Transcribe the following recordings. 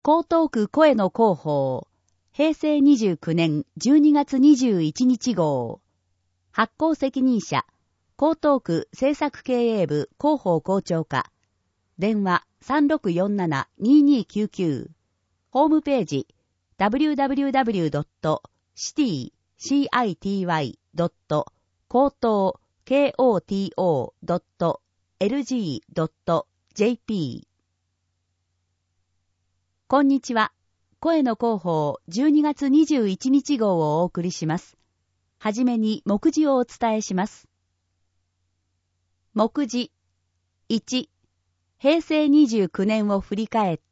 江東区声の広報、平成29年12月21日号。発行責任者、江東区政策経営部広報校長課。電話3647-2299。ホームページ、www.citi.koto.lg.jp。こんにちは。声の広報12月21日号をお送りします。はじめに目次をお伝えします。目次1、平成29年を振り返って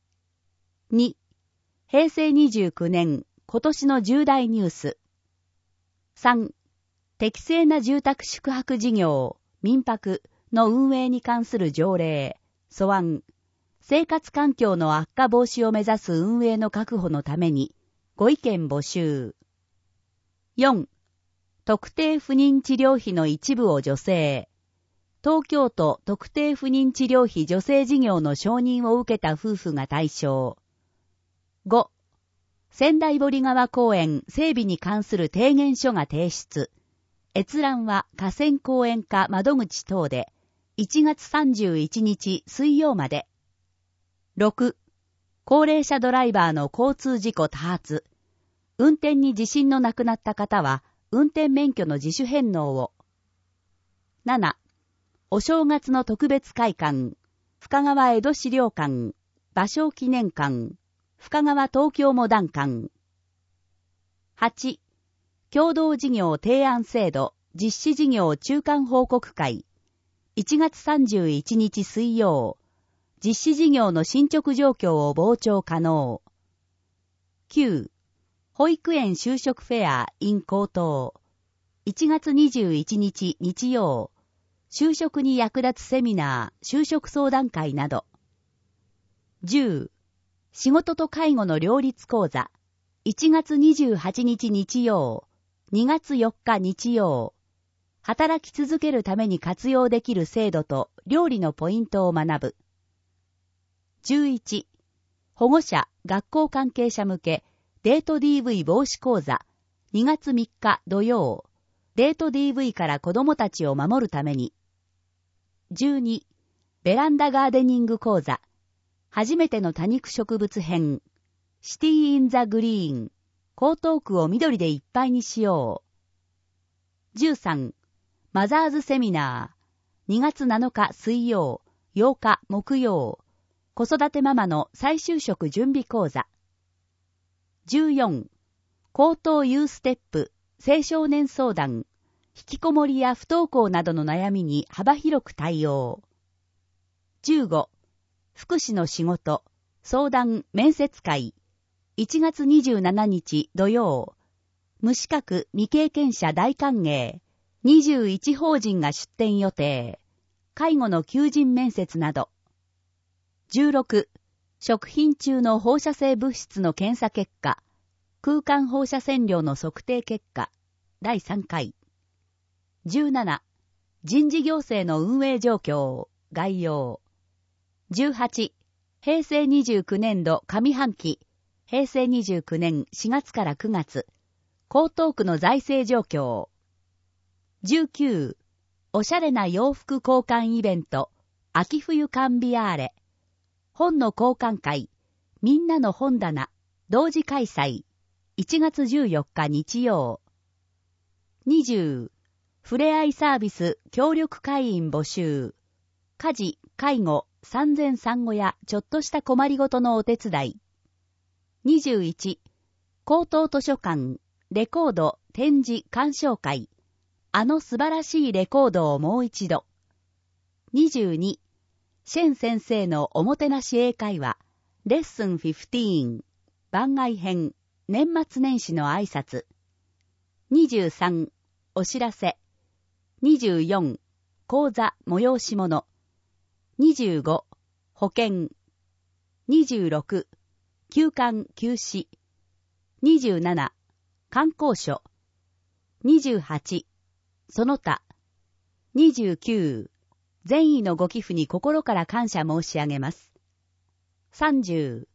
。2、平成29年今年の重大ニュース。3、適正な住宅宿泊事業、民泊の運営に関する条例、素案。生活環境の悪化防止を目指す運営の確保のために、ご意見募集。4、特定不妊治療費の一部を助成。東京都特定不妊治療費助成事業の承認を受けた夫婦が対象。5、仙台堀川公園整備に関する提言書が提出。閲覧は河川公園課窓口等で、1月31日水曜まで。6、高齢者ドライバーの交通事故多発。運転に自信のなくなった方は、運転免許の自主返納を。7、お正月の特別会館、深川江戸資料館、芭蕉記念館、深川東京モダン館。8、共同事業提案制度、実施事業中間報告会。1月31日水曜。実施事業の進捗状況を傍聴可能。9、保育園就職フェア in 高等。1月21日日曜。就職に役立つセミナー、就職相談会など。10、仕事と介護の両立講座。1月28日日曜。2月4日日曜。働き続けるために活用できる制度と料理のポイントを学ぶ。11、保護者、学校関係者向け、デート DV 防止講座、2月3日土曜、デート DV から子供たちを守るために。12、ベランダガーデニング講座、初めての多肉植物編、シティインザグリーン、江東区を緑でいっぱいにしよう。13、マザーズセミナー、2月7日水曜、8日木曜、子育てママの再就職準備講座。14、高等ユーステップ、青少年相談、引きこもりや不登校などの悩みに幅広く対応。15、福祉の仕事、相談、面接会。1月27日土曜。無資格未経験者大歓迎。21法人が出展予定。介護の求人面接など。16、食品中の放射性物質の検査結果、空間放射線量の測定結果、第3回。17、人事行政の運営状況、概要。18、平成29年度上半期、平成29年4月から9月、江東区の財政状況。19、おしゃれな洋服交換イベント、秋冬カンビアーレ。本の交換会、みんなの本棚、同時開催、1月14日日曜。20、ふれあいサービス協力会員募集。家事、介護、産前産後やちょっとした困りごとのお手伝い。21、高等図書館、レコード、展示、鑑賞会。あの素晴らしいレコードをもう一度。22、シェン先生のおもてなし英会話、レッスン15、番外編、年末年始の挨拶。23、お知らせ。24、講座、催し物。25、保険。26、休館、休止。27、観光所。28、その他。29、善意のご寄付に心から感謝申し上げます。30、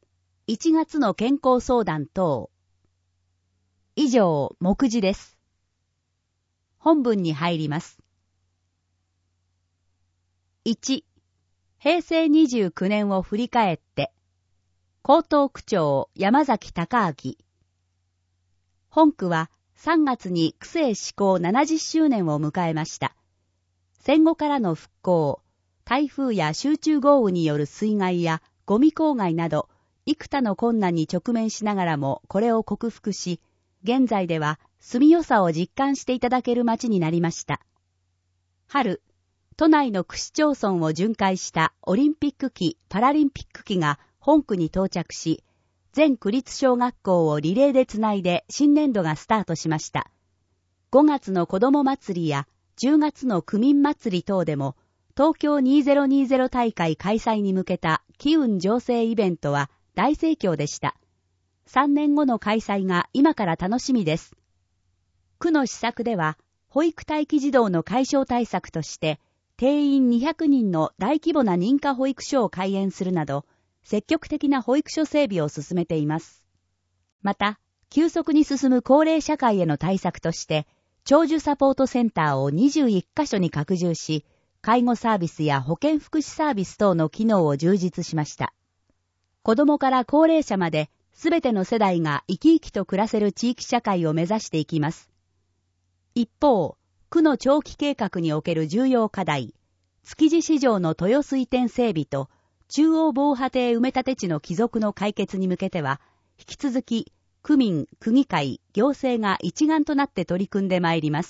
1月の健康相談等。以上、目次です。本文に入ります。1、平成29年を振り返って、江東区長山崎隆明。本区は3月に区政施行70周年を迎えました。戦後からの復興、台風や集中豪雨による水害やゴミ公害など、幾多の困難に直面しながらもこれを克服し、現在では住みよさを実感していただける街になりました。春、都内の区市町村を巡回したオリンピック旗・パラリンピック旗が本区に到着し、全区立小学校をリレーでつないで新年度がスタートしました。5月の子ども祭りや10月の区民祭り等でも、東京2020大会開催に向けた機運醸成イベントは大盛況でした。3年後の開催が今から楽しみです。区の施策では、保育待機児童の解消対策として、定員200人の大規模な認可保育所を開園するなど、積極的な保育所整備を進めています。また、急速に進む高齢社会への対策として、長寿サポートセンターを21カ所に拡充し、介護サービスや保健福祉サービス等の機能を充実しました。子どもから高齢者まで、すべての世代が生き生きと暮らせる地域社会を目指していきます。一方、区の長期計画における重要課題、築地市場の豊洲移転整備と中央防波堤埋め立て地の帰属の解決に向けては、引き続き区民、区議会、行政が一丸となって取り組んでまいります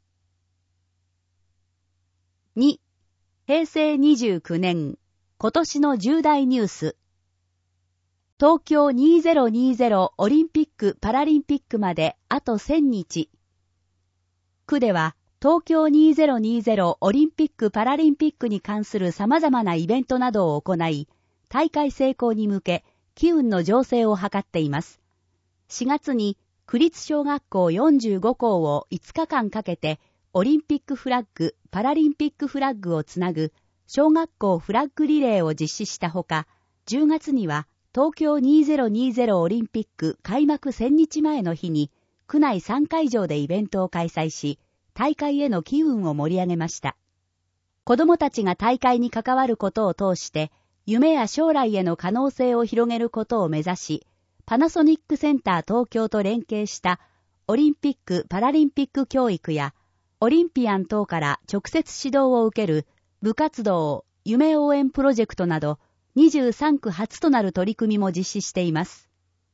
。2、平成29年、今年の重大ニュース。東京2020オリンピック・パラリンピックまであと1000日。区では東京2020オリンピック・パラリンピックに関する様々なイベントなどを行い、大会成功に向け機運の醸成を図っています。4月に区立小学校45校を5日間かけてオリンピックフラッグ・パラリンピックフラッグをつなぐ小学校フラッグリレーを実施したほか、10月には東京2020オリンピック開幕1000日前の日に、区内3会場でイベントを開催し、大会への機運を盛り上げました。子どもたちが大会に関わることを通して、夢や将来への可能性を広げることを目指し、パナソニックセンター東京と連携したオリンピック・パラリンピック教育や、オリンピアン等から直接指導を受ける部活動、夢応援プロジェクトなど、23区初となる取り組みも実施しています。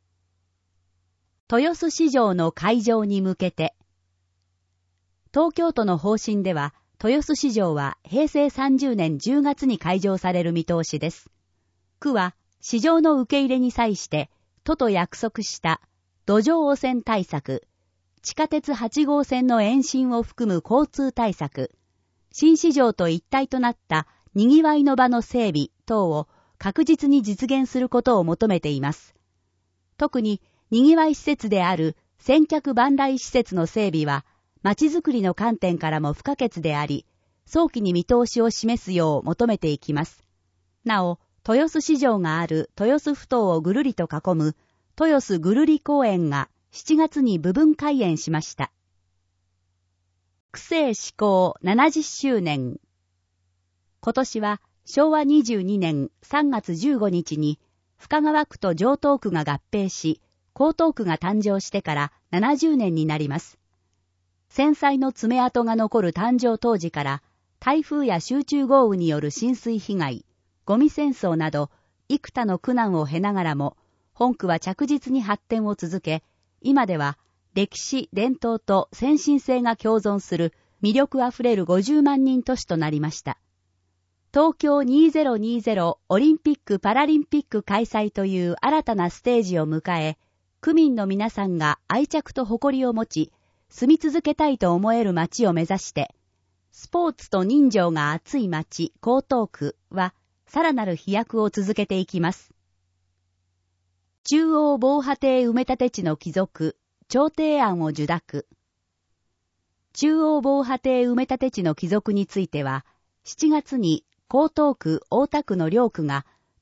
豊洲市場の開場に向けて、東京都の方針では、豊洲市場は平成30年10月に開場される見通しです。区は市場の受け入れに際して、都と約束した土壌汚染対策、地下鉄8号線の延伸を含む交通対策、新市場と一体となった賑わいの場の整備等を確実に実現することを求めています。特に賑わい施設である千客万来施設の整備は、街づくりの観点からも不可欠であり、早期に見通しを示すよう求めていきます。なお、豊洲市場がある豊洲埠頭をぐるりと囲む豊洲ぐるり公園が7月に部分開園しました。区政施行70周年。今年は昭和22年3月15日に深川区と城東区が合併し、江東区が誕生してから70年になります。戦災の爪痕が残る誕生当時から、台風や集中豪雨による浸水被害、ゴミ戦争など、幾多の苦難を経ながらも、本区は着実に発展を続け、今では歴史、伝統と先進性が共存する魅力あふれる50万人都市となりました。東京2020オリンピック・パラリンピック開催という新たなステージを迎え、区民の皆さんが愛着と誇りを持ち、住み続けたいと思える街を目指して、スポーツと人情が熱い街、江東区は、さらなる飛躍を続けていきます。中央防波堤埋め立て地の帰属、調停案を受諾。中央防波堤埋め立て地の帰属については、7月に江東区、大田区の両区が、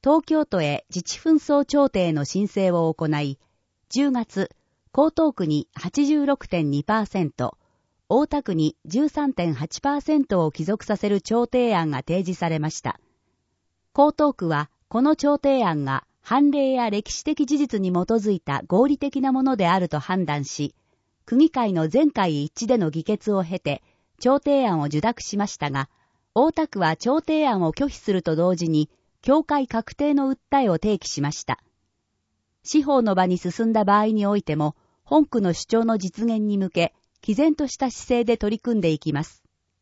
東京都へ自治紛争調停の申請を行い、10月、江東区に 86.2%、大田区に 13.8% を帰属させる調停案が提示されました。江東区は、この調停案が判例や歴史的事実に基づいた合理的なものであると判断し、区議会の全会一致での議決を経て、調停案を受諾しましたが、大田区は調停案を拒否すると同時に、教会確定の訴えを提起しました。司法の場に進んだ場合においても、本区の主張の実現に向け、毅然とした姿勢で取り組んでいきます。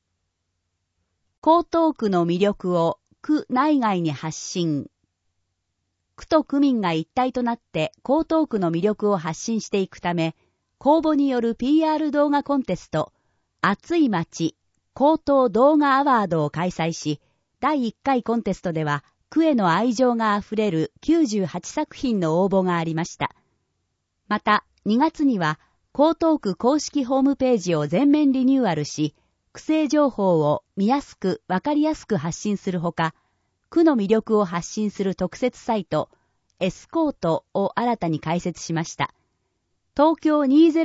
江東区の魅力を区内外に発信。区と区民が一体となって江東区の魅力を発信していくため、公募による PR 動画コンテスト、熱い街、江東動画アワードを開催し、第1回コンテストでは、区への愛情があふれる98作品の応募がありました。また、2月には、江東区公式ホームページを全面リニューアルし、区政情報を見やすくわかりやすく発信するほか、区の魅力を発信する特設サイト、エスコートを新たに開設しました。東京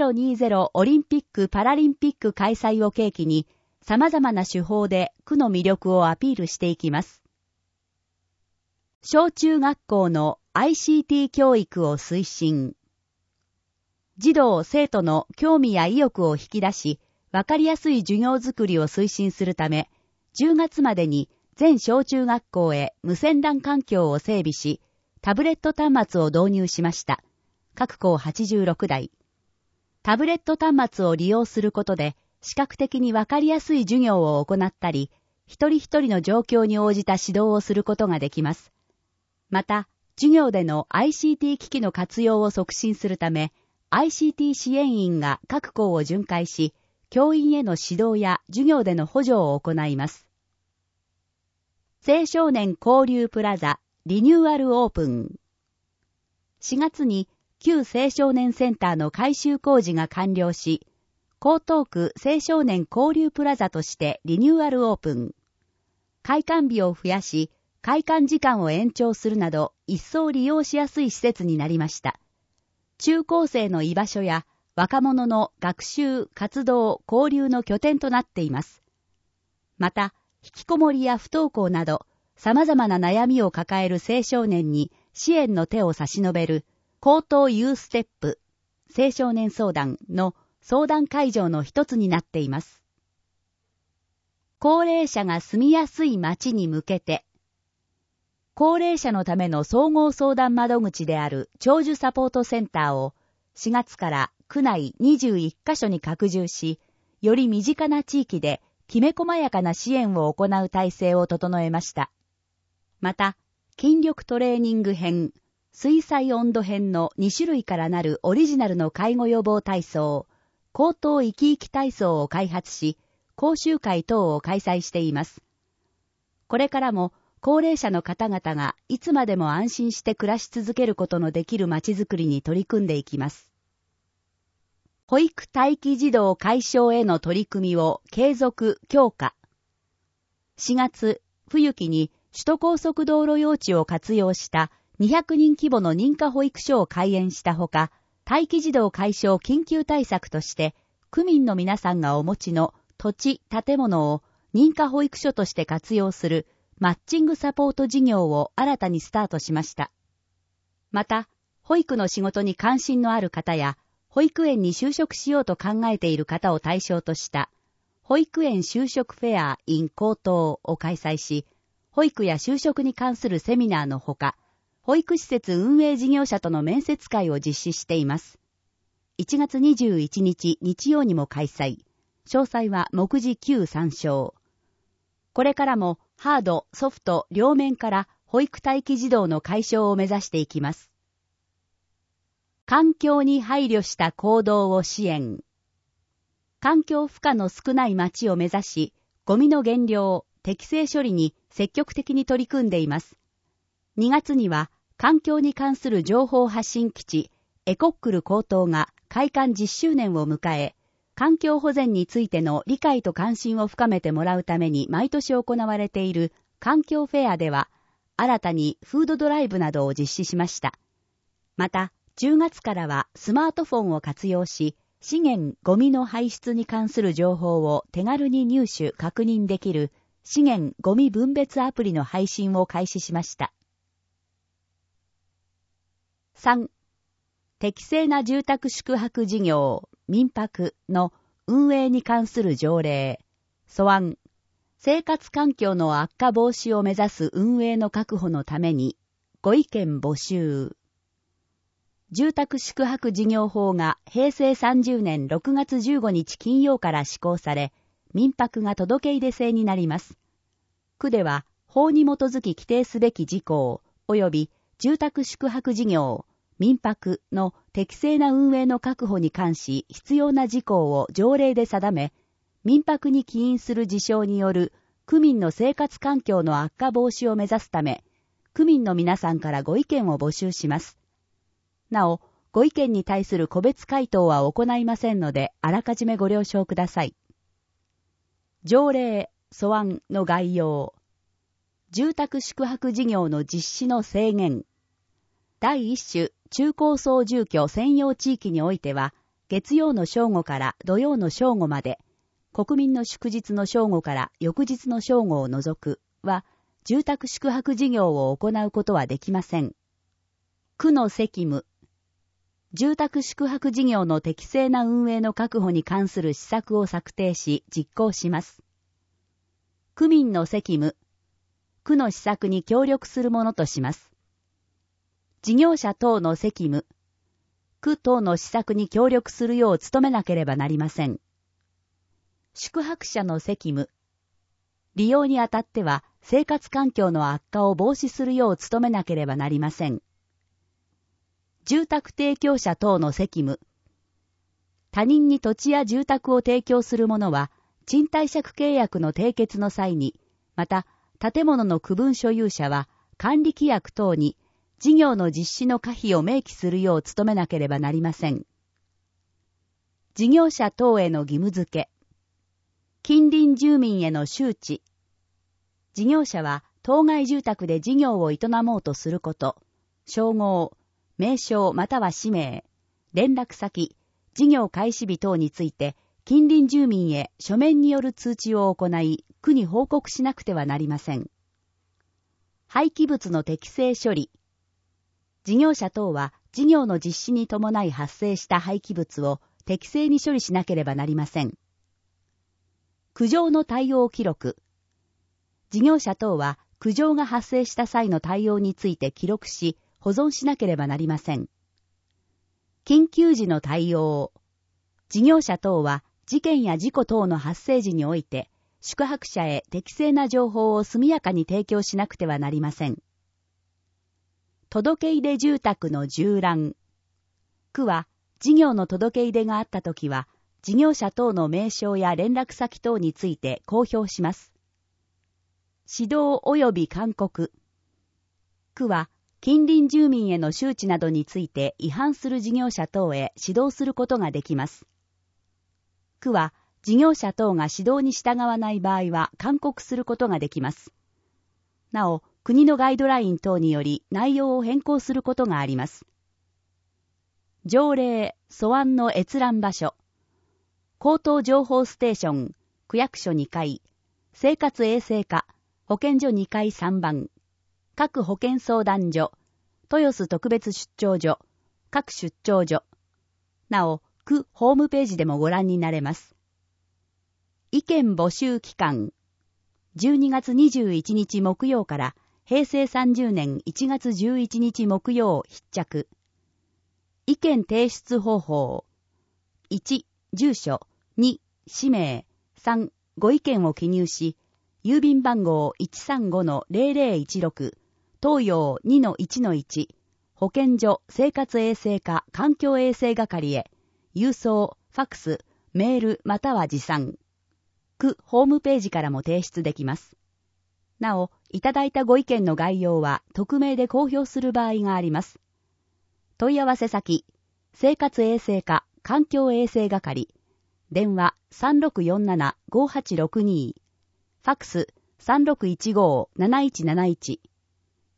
2020オリンピック・パラリンピック開催を契機に、様々な手法で区の魅力をアピールしていきます。小中学校の ICT 教育を推進。児童・生徒の興味や意欲を引き出し、わかりやすい授業づくりを推進するため、10月までに全小中学校へ無線 LAN 環境を整備し、タブレット端末を導入しました。各校86台。タブレット端末を利用することで、視覚的にわかりやすい授業を行ったり、一人一人の状況に応じた指導をすることができます。また、授業での ICT 機器の活用を促進するため、ICT 支援員が各校を巡回し、教員への指導や授業での補助を行います。青少年交流プラザリニューアルオープン。4月に旧青少年センターの改修工事が完了し、江東区青少年交流プラザとしてリニューアルオープン。開館日を増やし、開館時間を延長するなど、一層利用しやすい施設になりました。中高生の居場所や若者の学習、活動、交流の拠点となっています。また、引きこもりや不登校など、様々な悩みを抱える青少年に支援の手を差し伸べる、江東ユーステップ、青少年相談の相談会場の一つになっています。高齢者が住みやすい街に向けて、高齢者のための総合相談窓口である長寿サポートセンターを4月から区内21カ所に拡充し、より身近な地域できめ細やかな支援を行う体制を整えました。また、筋力トレーニング編、水彩温度編の2種類からなるオリジナルの介護予防体操、高等生き生き体操を開発し、講習会等を開催しています。これからも高齢者の方々がいつまでも安心して暮らし続けることのできる街づくりに取り組んでいきます。保育待機児童解消への取り組みを継続強化。4月、冬季に首都高速道路用地を活用した200人規模の認可保育所を開園したほか、待機児童解消緊急対策として、区民の皆さんがお持ちの土地、建物を認可保育所として活用するマッチングサポート事業を新たにスタートしました。また、保育の仕事に関心のある方や、保育園に就職しようと考えている方を対象とした、保育園就職フェア in 江東を開催し、保育や就職に関するセミナーのほか、保育施設運営事業者との面接会を実施しています。1月21日日曜にも開催。詳細は目次9参照。これからもハード、ソフト両面から保育待機児童の解消を目指していきます。環境に配慮した行動を支援。環境負荷の少ない街を目指し、ゴミの減量、適正処理に積極的に取り組んでいます。2月には環境に関する情報発信基地、エコックル江東が開館10周年を迎え、環境保全についての理解と関心を深めてもらうために毎年行われている環境フェアでは、 新たにフードドライブなどを実施しました。また、10月からはスマートフォンを活用し、資源ゴミの排出に関する情報を手軽に入手・確認できる資源ゴミ分別アプリの配信を開始しました。3. 適正な住宅宿泊事業、民泊の運営に関する条例、素案、生活環境の悪化防止を目指す運営の確保のために、ご意見募集。住宅宿泊事業法が平成30年6月15日金曜から施行され、民泊が届け入れ制になります。区では、法に基づき規定すべき事項、及び住宅宿泊事業、民泊の適正な運営の確保に関し必要な事項を条例で定め、民泊に起因する事象による区民の生活環境の悪化防止を目指すため、区民の皆さんからご意見を募集します。なお、ご意見に対する個別回答は行いませんので、あらかじめご了承ください。条例、素案の概要。住宅宿泊事業の実施の制限。第一種、中高層住居専用地域においては、月曜の正午から土曜の正午まで、国民の祝日の正午から翌日の正午を除くは、住宅宿泊事業を行うことはできません。区の責務。住宅宿泊事業の適正な運営の確保に関する施策を策定し実行します。区民の責務。区の施策に協力するものとします。事業者等の責務。区等の施策に協力するよう努めなければなりません。宿泊者の責務。利用にあたっては生活環境の悪化を防止するよう努めなければなりません。住宅提供者等の責務。他人に土地や住宅を提供する者は、賃貸借契約の締結の際に、また、建物の区分所有者は、管理規約等に、事業の実施の可否を明記するよう努めなければなりません。事業者等への義務付け。近隣住民への周知。事業者は、当該住宅で事業を営もうとすること、称号、名称または氏名、連絡先、事業開始日等について、近隣住民へ書面による通知を行い、区に報告しなくてはなりません。廃棄物の適正処理。事業者等は、事業の実施に伴い発生した廃棄物を適正に処理しなければなりません。苦情の対応記録。事業者等は、苦情が発生した際の対応について記録し、保存しなければなりません。緊急時の対応。事業者等は事件や事故等の発生時において、宿泊者へ適正な情報を速やかに提供しなくてはなりません。届け入れ住宅の縦覧。区は事業の届け入れがあったときは、事業者等の名称や連絡先等について公表します。指導及び勧告。区は近隣住民への周知などについて違反する事業者等へ指導することができます。区は事業者等が指導に従わない場合は勧告することができます。なお、国のガイドライン等により内容を変更することがあります。条例、素案の閲覧場所。口頭情報ステーション、区役所2階、生活衛生課、保健所2階3番。各保健相談所、豊洲特別出張所、各出張所。なお、区ホームページでもご覧になれます。意見募集期間。12月21日木曜から平成30年1月11日木曜必着。意見提出方法。1、住所。2、氏名。3、ご意見を記入し、郵便番号 135-0016、東洋 2-1-1、保健所生活衛生課環境衛生係へ、郵送、ファックス、メールまたは持参。区ホームページからも提出できます。なお、いただいたご意見の概要は匿名で公表する場合があります。問い合わせ先、生活衛生課環境衛生係、電話 3647-5862、ファックス 3615-7171、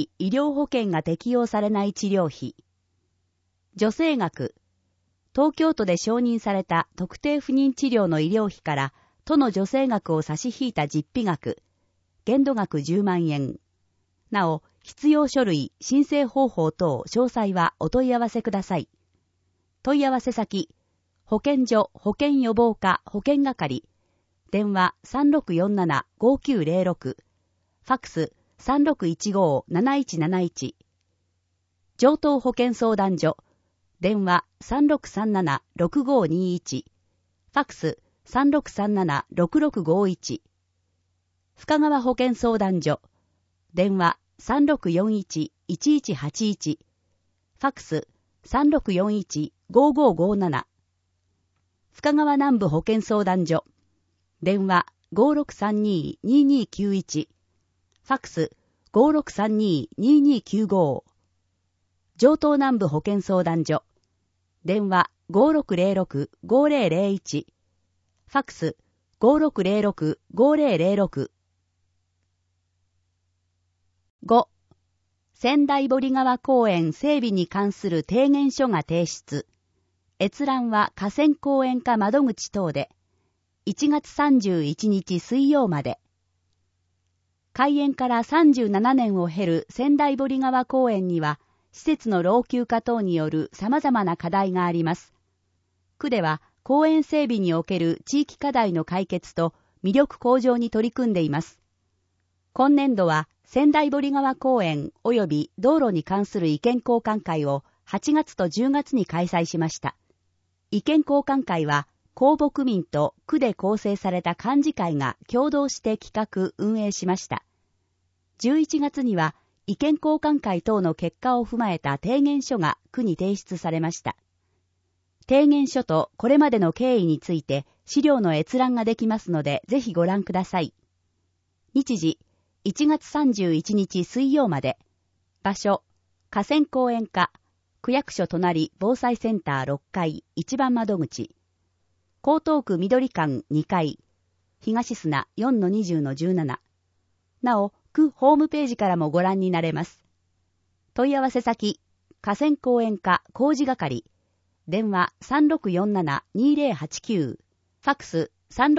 び医療保険が適用されない治療費。助成額。東京都で承認された特定不妊治療の医療費から都の助成額を差し引いた実費額。限度額10万円。なお、必要書類、申請方法等詳細はお問い合わせください。問い合わせ先、保健所保健予防課保健係、電話 3647-5906、ファックス 3615-7171、上東保健相談所、電話 3637-6521、ファックス 3637-6651、深川保健相談所、電話 3641-1181、ファックス 3641-5557、深川南部保健相談所、電話 5632-2291、ファックス 5632-2295、上東南部保健相談所、電話 5606-5001、ファックス 5606-5006。5. 仙台堀川公園整備に関する提言書が提出。閲覧は河川公園課窓口等で、1月31日水曜まで。開園から37年を経る仙台堀川公園には、施設の老朽化等による様々な課題があります。区では、公園整備における地域課題の解決と魅力向上に取り組んでいます。今年度は、仙台堀川公園及び道路に関する意見交換会を8月と10月に開催しました。意見交換会は、公牧民と区で構成された幹事会が共同して企画・運営しました。11月には、意見交換会等の結果を踏まえた提言書が区に提出されました。提言書とこれまでの経緯について資料の閲覧ができますので、ぜひご覧ください。日時、1月31日水曜まで。場所、河川公園課、区役所隣防災センター6階1番窓口。江東区緑館2階、東砂 4-20-17。なお、区ホームページからもご覧になれます。問い合わせ先、河川公園課工事係、 電話 3647-2089、ファックス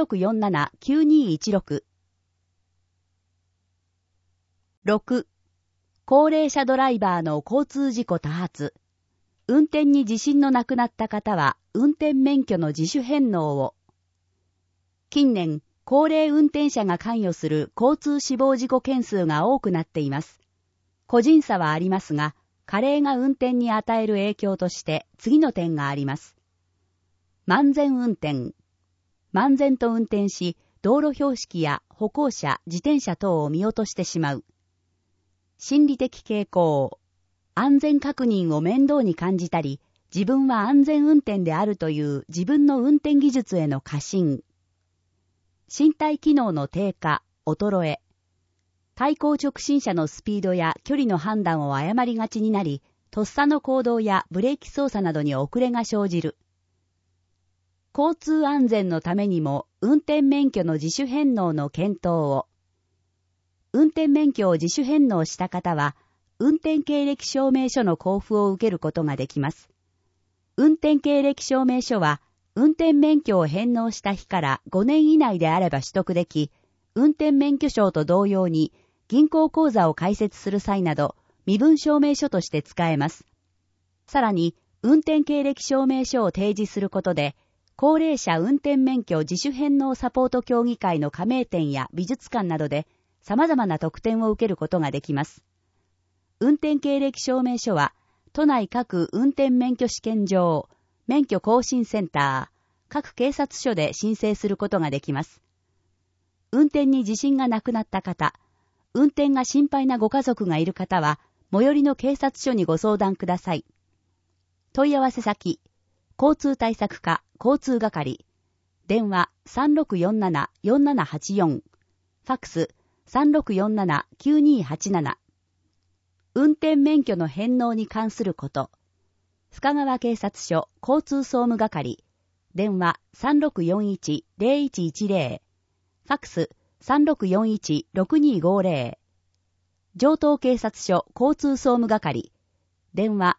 3647-9216。6. 高齢者ドライバーの交通事故多発。運転に自信のなくなった方は、運転免許の自主返納を。近年、高齢運転者が関与する交通死亡事故件数が多くなっています。個人差はありますが、加齢が運転に与える影響として次の点があります。漫然運転。漫然と運転し、道路標識や歩行者、自転車等を見落としてしまう。心理的傾向。安全確認を面倒に感じたり、自分は安全運転であるという自分の運転技術への過信。身体機能の低下、衰え。対向直進車のスピードや距離の判断を誤りがちになり、とっさの行動やブレーキ操作などに遅れが生じる。交通安全のためにも運転免許の自主返納の検討を。運転免許を自主返納した方は、運転経歴証明書の交付を受けることができます。運転経歴証明書は、運転免許を返納した日から5年以内であれば取得でき、運転免許証と同様に銀行口座を開設する際など、身分証明書として使えます。さらに、運転経歴証明書を提示することで、高齢者運転免許自主返納サポート協議会の加盟店や美術館などで様々な特典を受けることができます。運転経歴証明書は、都内各運転免許試験場、免許更新センター、各警察署で申請することができます。運転に自信がなくなった方、運転が心配なご家族がいる方は、最寄りの警察署にご相談ください。問い合わせ先、交通対策課交通係、電話 3647-4784、ファックス 3647-9287。運転免許の返納に関すること。深川警察署交通総務係。電話 3641-0110。ファックス 3641-6250。城東警察署交通総務係。電話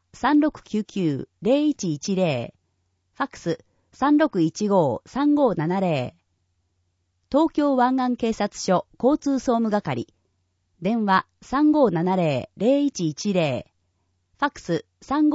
3699-0110。ファックス 3615-3570。東京湾岸警察署交通総務係。電話 3570-0110。ファックス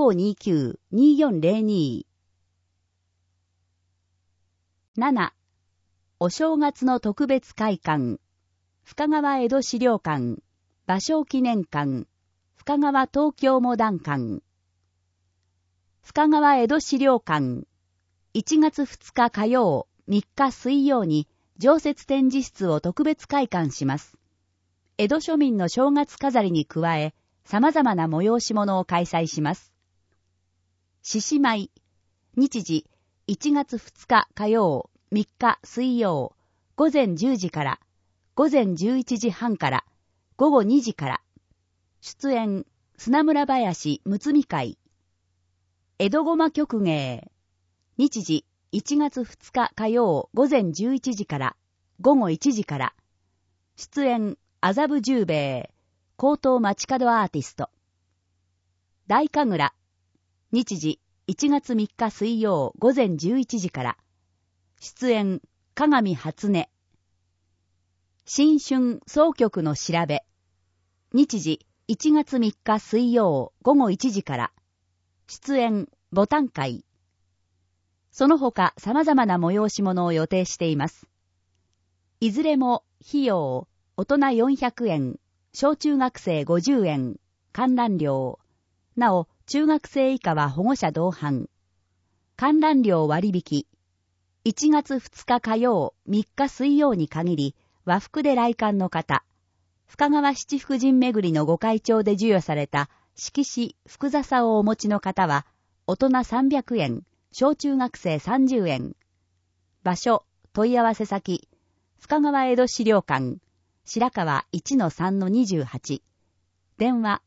3529-2402。7. お正月の特別会館。深川江戸資料館。芭蕉記念館。深川東京モダン館。深川江戸資料館。1月2日火曜、3日水曜に常設展示室を特別開館します。江戸庶民の正月飾りに加え、様々な催し物を開催します。獅子舞。日時、1月2日火曜、3日水曜、午前10時から、午前11時半から、午後2時から。出演、砂村林睦美会。江戸ごま曲芸。日時、1月2日火曜、午前11時から、午後1時から。出演、麻布十兵衛、高等街角アーティスト。大神楽。日時、1月3日水曜午前11時から。出演、鏡初音。新春総局の調べ。日時、1月3日水曜午後1時から。出演、ボタン会。その他様々な催し物を予定しています。いずれも、費用、大人400円、小中学生50円、観覧料。なお、中学生以下は保護者同伴。観覧料割引。1月2日火曜、3日水曜に限り、和服で来館の方。深川七福神巡りのご会長で授与された色紙、福笹をお持ちの方は、大人300円、小中学生30円。場所、問い合わせ先、深川江戸資料館。白川 1-3-28。電話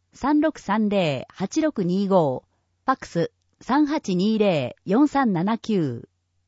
3630-8625。ファックス 3820-4379。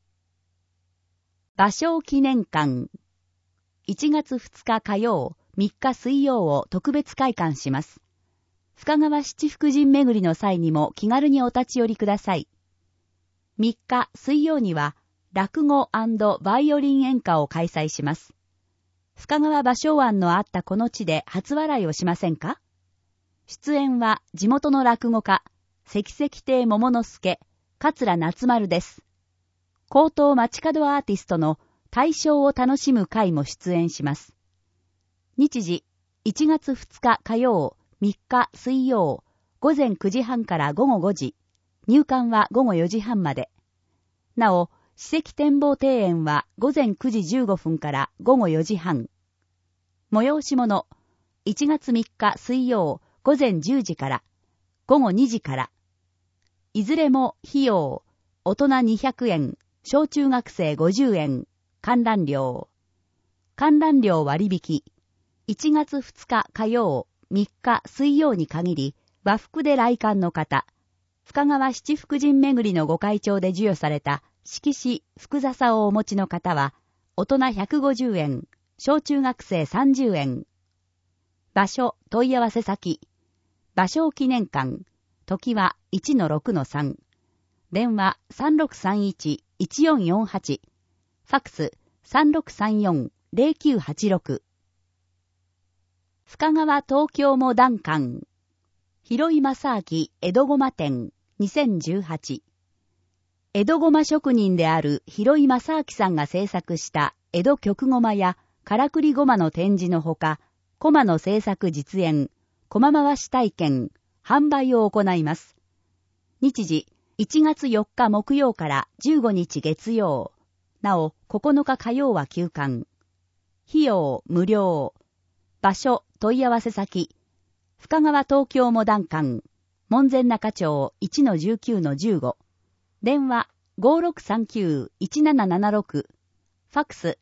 芭蕉記念館。1月2日火曜、3日水曜を特別開館します。深川七福神巡りの際にも気軽にお立ち寄りください。 3日水曜には落語&バイオリン演歌を開催します。深川芭蕉庵のあったこの地で初笑いをしませんか？出演は地元の落語家、関石亭桃之助、桂夏丸です。高等街角アーティストの大正を楽しむ会も出演します。日時、1月2日火曜、3日水曜、午前9時半から午後5時、入館は午後4時半まで。なお、史跡展望庭園は午前9時15分から午後4時半。催し物、1月3日水曜、午前10時から午後2時から。いずれも費用、大人200円、小中学生50円、観覧料。観覧料割引。1月2日火曜、3日水曜に限り、和服で来館の方、深川七福神巡りのご会長で授与された色紙、福笹をお持ちの方は、大人150円、小中学生30円。場所、問い合わせ先。芭蕉記念館。時は 1-6-3。電話 3631-1448。ファックス 3634-0986。深川東京モダン館。広井正明江戸駒展2018。江戸駒職人である広井正明さんが制作した江戸曲駒やからくり駒の展示のほか、駒の制作実演、駒回し体験、販売を行います。日時、1月4日木曜から15日月曜。なお、9日火曜は休館。費用無料。場所、問い合わせ先。深川東京モダン館。門前仲町 1-19-15。電話 5639-1776。ファックス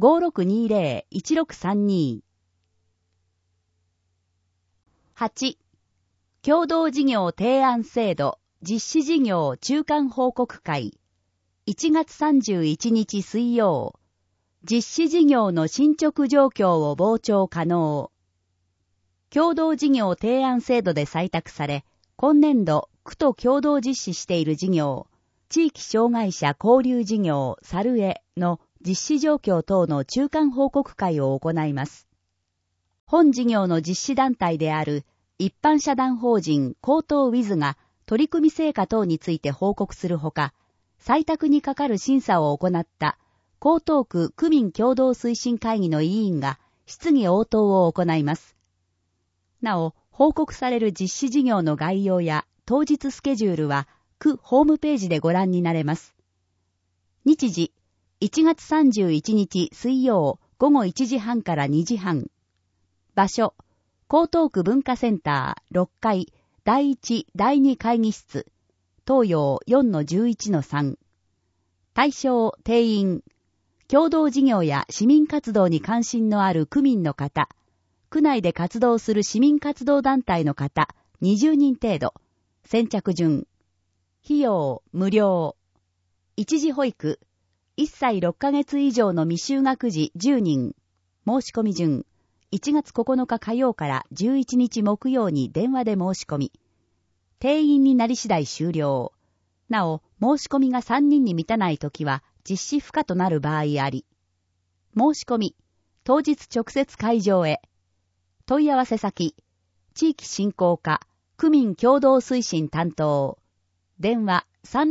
5620-1632。8. 共同事業提案制度実施事業中間報告会。1月31日水曜。実施事業の進捗状況を傍聴可能。共同事業提案制度で採択され、今年度、区と共同実施している事業、地域障害者交流事業サルエの実施状況等の中間報告会を行います。本事業の実施団体である一般社団法人江東ウィズが取り組み成果等について報告するほか、採択にかかる審査を行った江東区区民共同推進会議の委員が質疑応答を行います。なお、報告される実施事業の概要や当日スケジュールは区ホームページでご覧になれます。日時、1月31日水曜午後1時半から2時半。場所、江東区文化センター6階第1第2会議室。東洋 4-11-3。対象定員。共同事業や市民活動に関心のある区民の方、区内で活動する市民活動団体の方、20人程度。先着順。費用無料。一時保育。1歳6ヶ月以上の未就学児10人。申し込み順。1月9日火曜から11日木曜に電話で申し込み。定員になり次第終了。なお、申し込みが3人に満たないときは実施不可となる場合あり。申し込み。当日直接会場へ。問い合わせ先。地域振興課、区民共同推進担当。電話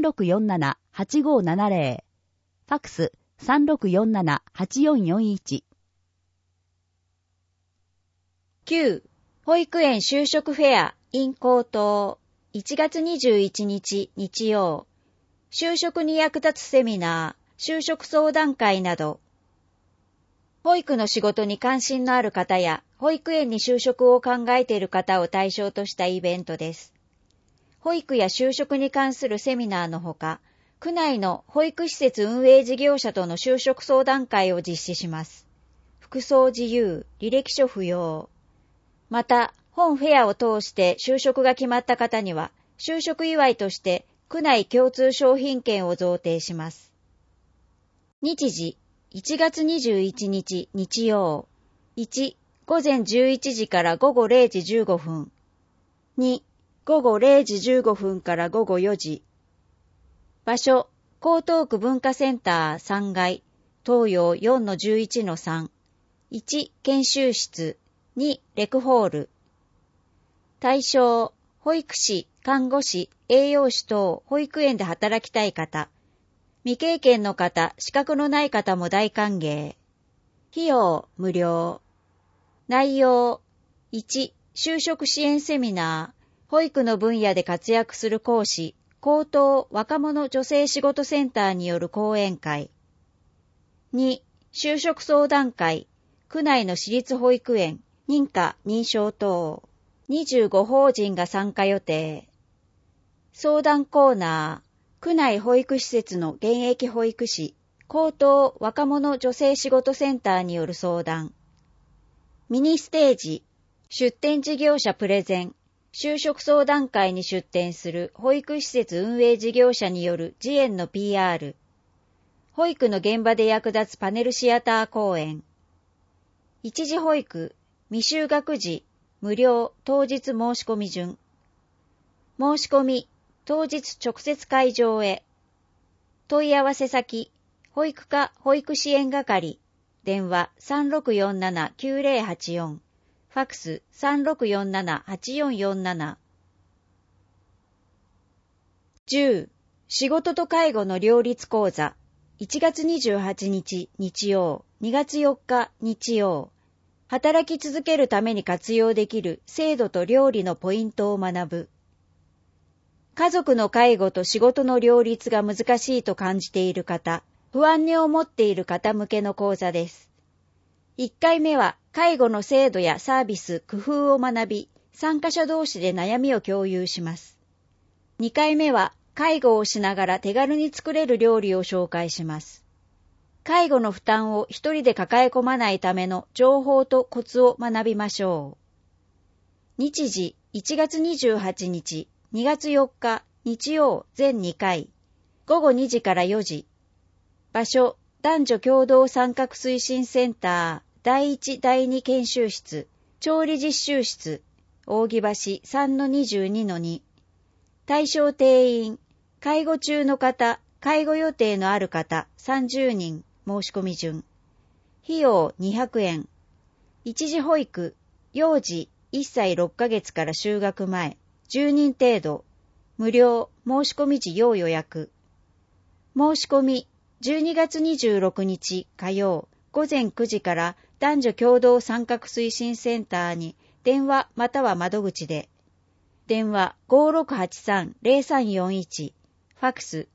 3647-8570。ファックス 3647-8441。 9. 保育園就職フェア in 江東。1月21日日曜。就職に役立つセミナー、就職相談会など。保育の仕事に関心のある方や、保育園に就職を考えている方を対象としたイベントです。保育や就職に関するセミナーのほか、区内の保育施設運営事業者との就職相談会を実施します。服装自由、履歴書不要。また、本フェアを通して就職が決まった方には、就職祝いとして区内共通商品券を贈呈します。日時、1月21日日曜。1、午前11時から午後0時15分。2、午後0時15分から午後4時。場所、 江東区文化センター3階、東洋 4-11-3、1、研修室、2、レクホール。対象、保育士、看護師、栄養士等、保育園で働きたい方。未経験の方、資格のない方も大歓迎。費用、無料。内容、1、就職支援セミナー、保育の分野で活躍する講師、高等若者女性仕事センターによる講演会。2、就職相談会、区内の私立保育園、認可認証等。25法人が参加予定。相談コーナー、区内保育施設の現役保育士、高等若者女性仕事センターによる相談。ミニステージ、出展事業者プレゼン、就職相談会に出展する保育施設運営事業者による自演の PR。保育の現場で役立つパネルシアター講演。一時保育、未就学児、無料、当日申し込み順。申し込み、当日直接会場へ。問い合わせ先、保育課保育支援係。電話 3647-9084。ファックス 3647-8447。10. 仕事と介護の両立講座。1月28日日曜、2月4日日曜。働き続けるために活用できる制度と料理のポイントを学ぶ。家族の介護と仕事の両立が難しいと感じている方、不安に思っている方向けの講座です。1回目は介護の制度やサービス、工夫を学び、参加者同士で悩みを共有します。2回目は介護をしながら手軽に作れる料理を紹介します。介護の負担を一人で抱え込まないための情報とコツを学びましょう。日時1月28日、2月4日、日曜全2回、午後2時から4時。場所、男女共同参画推進センター、第1、第2研修室、調理実習室、扇橋 3-22-2。対象定員、介護中の方、介護予定のある方30人、申し込み順。費用200円。一時保育、幼児1歳6ヶ月から就学前、10人程度、無料、申し込み時要予約。申し込み、12月26日火曜、午前9時から男女共同参画推進センターに電話または窓口で。電話 5683-0341、ファックス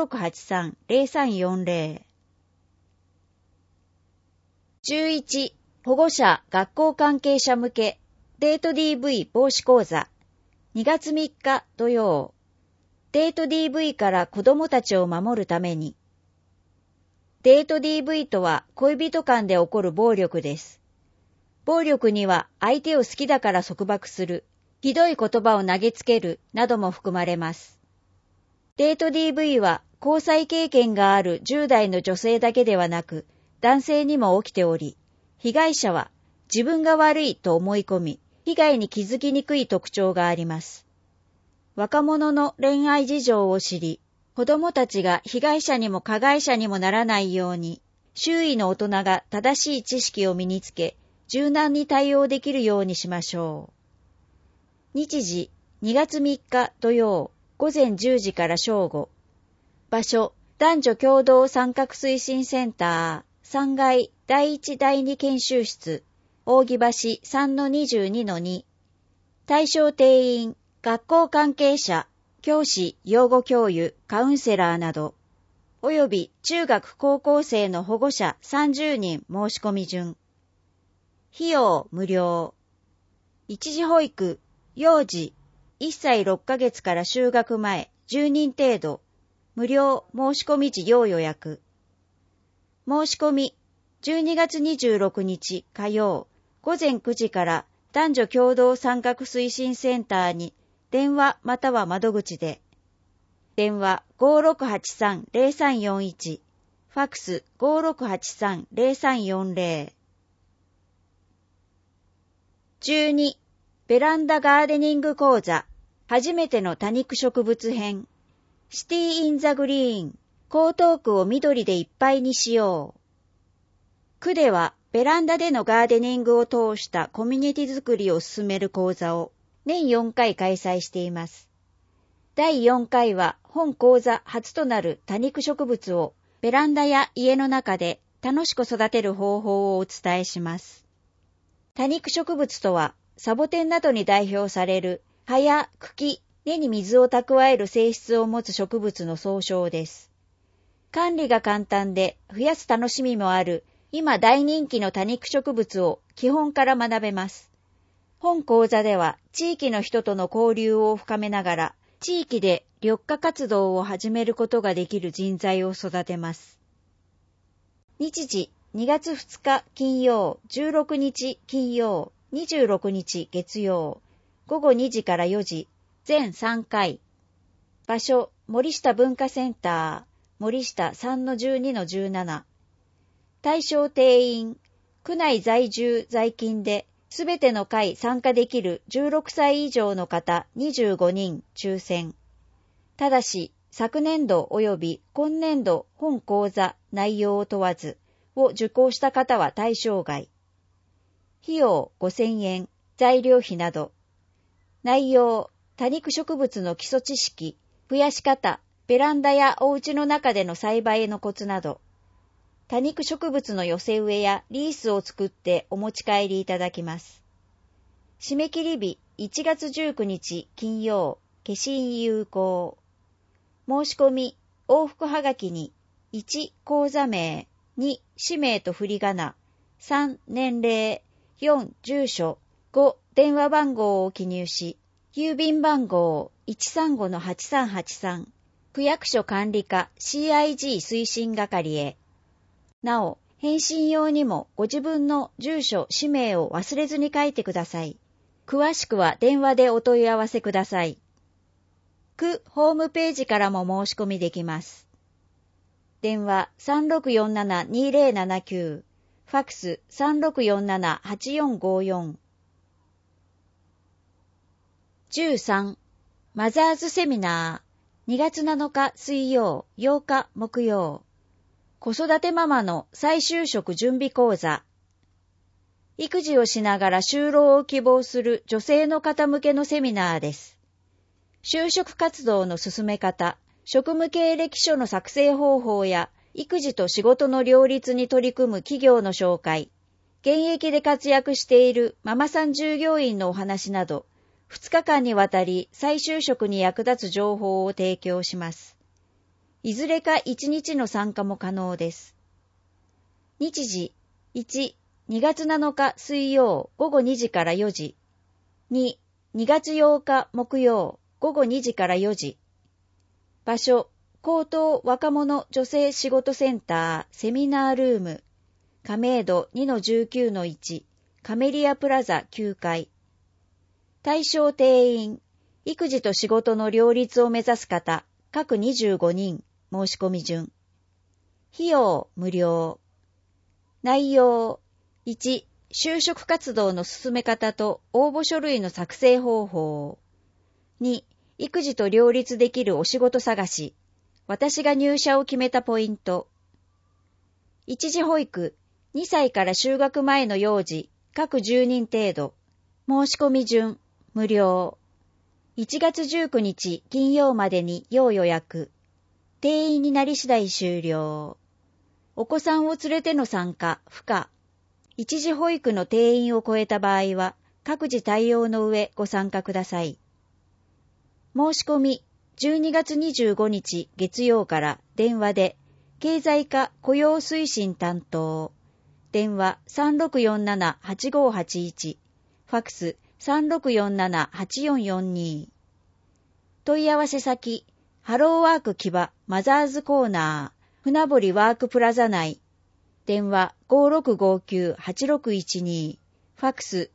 5683-0340。11. 保護者・学校関係者向けデート DV 防止講座。2月3日土曜。デート DV から子どもたちを守るために。デート DV とは恋人間で起こる暴力です。暴力には相手を好きだから束縛する、ひどい言葉を投げつけるなども含まれます。デート DV は交際経験がある10代の女性だけではなく、男性にも起きており、被害者は自分が悪いと思い込み、被害に気づきにくい特徴があります。若者の恋愛事情を知り、子供たちが被害者にも加害者にもならないように、周囲の大人が正しい知識を身につけ、柔軟に対応できるようにしましょう。日時、2月3日土曜、午前10時から正午。場所、男女共同参画推進センター、3階第1第2研修室、扇橋 3-22-2。対象定員、学校関係者、教師、養護教諭、カウンセラーなど、および中学高校生の保護者30人申し込み順。費用無料。一時保育、幼児、1歳6ヶ月から就学前10人程度、無料申し込み時要予約。申し込み、12月26日火曜、午前9時から男女共同参画推進センターに電話または窓口で。電話 5683-0341、ファックス 5683-0340。12. ベランダガーデニング講座、初めての多肉植物編。シティインザグリーン、 江東区を緑でいっぱいにしよう。区ではベランダでのガーデニングを通したコミュニティ作りを進める講座を年4回開催しています。第4回は本講座初となる多肉植物をベランダや家の中で楽しく育てる方法をお伝えします。多肉植物とはサボテンなどに代表される葉や茎、根に水を蓄える性質を持つ植物の総称です。管理が簡単で増やす楽しみもある今大人気の多肉植物を基本から学べます。本講座では地域の人との交流を深めながら地域で緑化活動を始めることができる人材を育てます。日時2月2日金曜、16日金曜、26日月曜、午後2時から4時、全3回。場所、森下文化センター、森下 3-12-17。対象定員、区内在住在勤で、すべての会参加できる16歳以上の方25人抽選。ただし、昨年度及び今年度本講座内容を問わずを受講した方は対象外。費用5000円、材料費など。内容、多肉植物の基礎知識、増やし方、ベランダやお家の中での栽培のコツなど、多肉植物の寄せ植えやリースを作ってお持ち帰りいただきます。締め切り日1月19日金曜、消印有効。申し込み、往復はがきに1、講座名、2、氏名と振り仮名、3、年齢、4、住所、5、電話番号を記入し、郵便番号 135-8383、区役所管理課 CIG 推進係へ。なお、返信用にもご自分の住所、氏名を忘れずに書いてください。詳しくは電話でお問い合わせください。区ホームページからも申し込みできます。電話 3647-2079、ファクス 3647-8454。13. マザーズセミナー2月7日水曜8日木曜子育てママの再就職準備講座。育児をしながら就労を希望する女性の方向けのセミナーです。就職活動の進め方、職務経歴書の作成方法や育児と仕事の両立に取り組む企業の紹介、現役で活躍しているママさん従業員のお話など、2日間にわたり再就職に役立つ情報を提供します。いずれか1日の参加も可能です。日時1、2月7日水曜午後2時から4時。2、2月8日木曜午後2時から4時。場所、江東若者女性仕事センターセミナールーム。亀戸 2-19-1 カメリアプラザ9階。対象定員、育児と仕事の両立を目指す方、各25人、申し込み順。費用、無料。内容、1、就職活動の進め方と応募書類の作成方法。2、育児と両立できるお仕事探し。私が入社を決めたポイント。一時保育、2歳から就学前の幼児、各10人程度。申し込み順。無料。1月19日金曜までに要予約。定員になり次第終了。お子さんを連れての参加不可。一時保育の定員を超えた場合は各自対応の上ご参加ください。申し込み12月25日月曜から電話で経済課雇用推進担当。電話 3647-8581 ファクス3647-8442。問い合わせ先、ハローワーク木場マザーズコーナー、船堀ワークプラザ内。電話 5659-8612。ファクス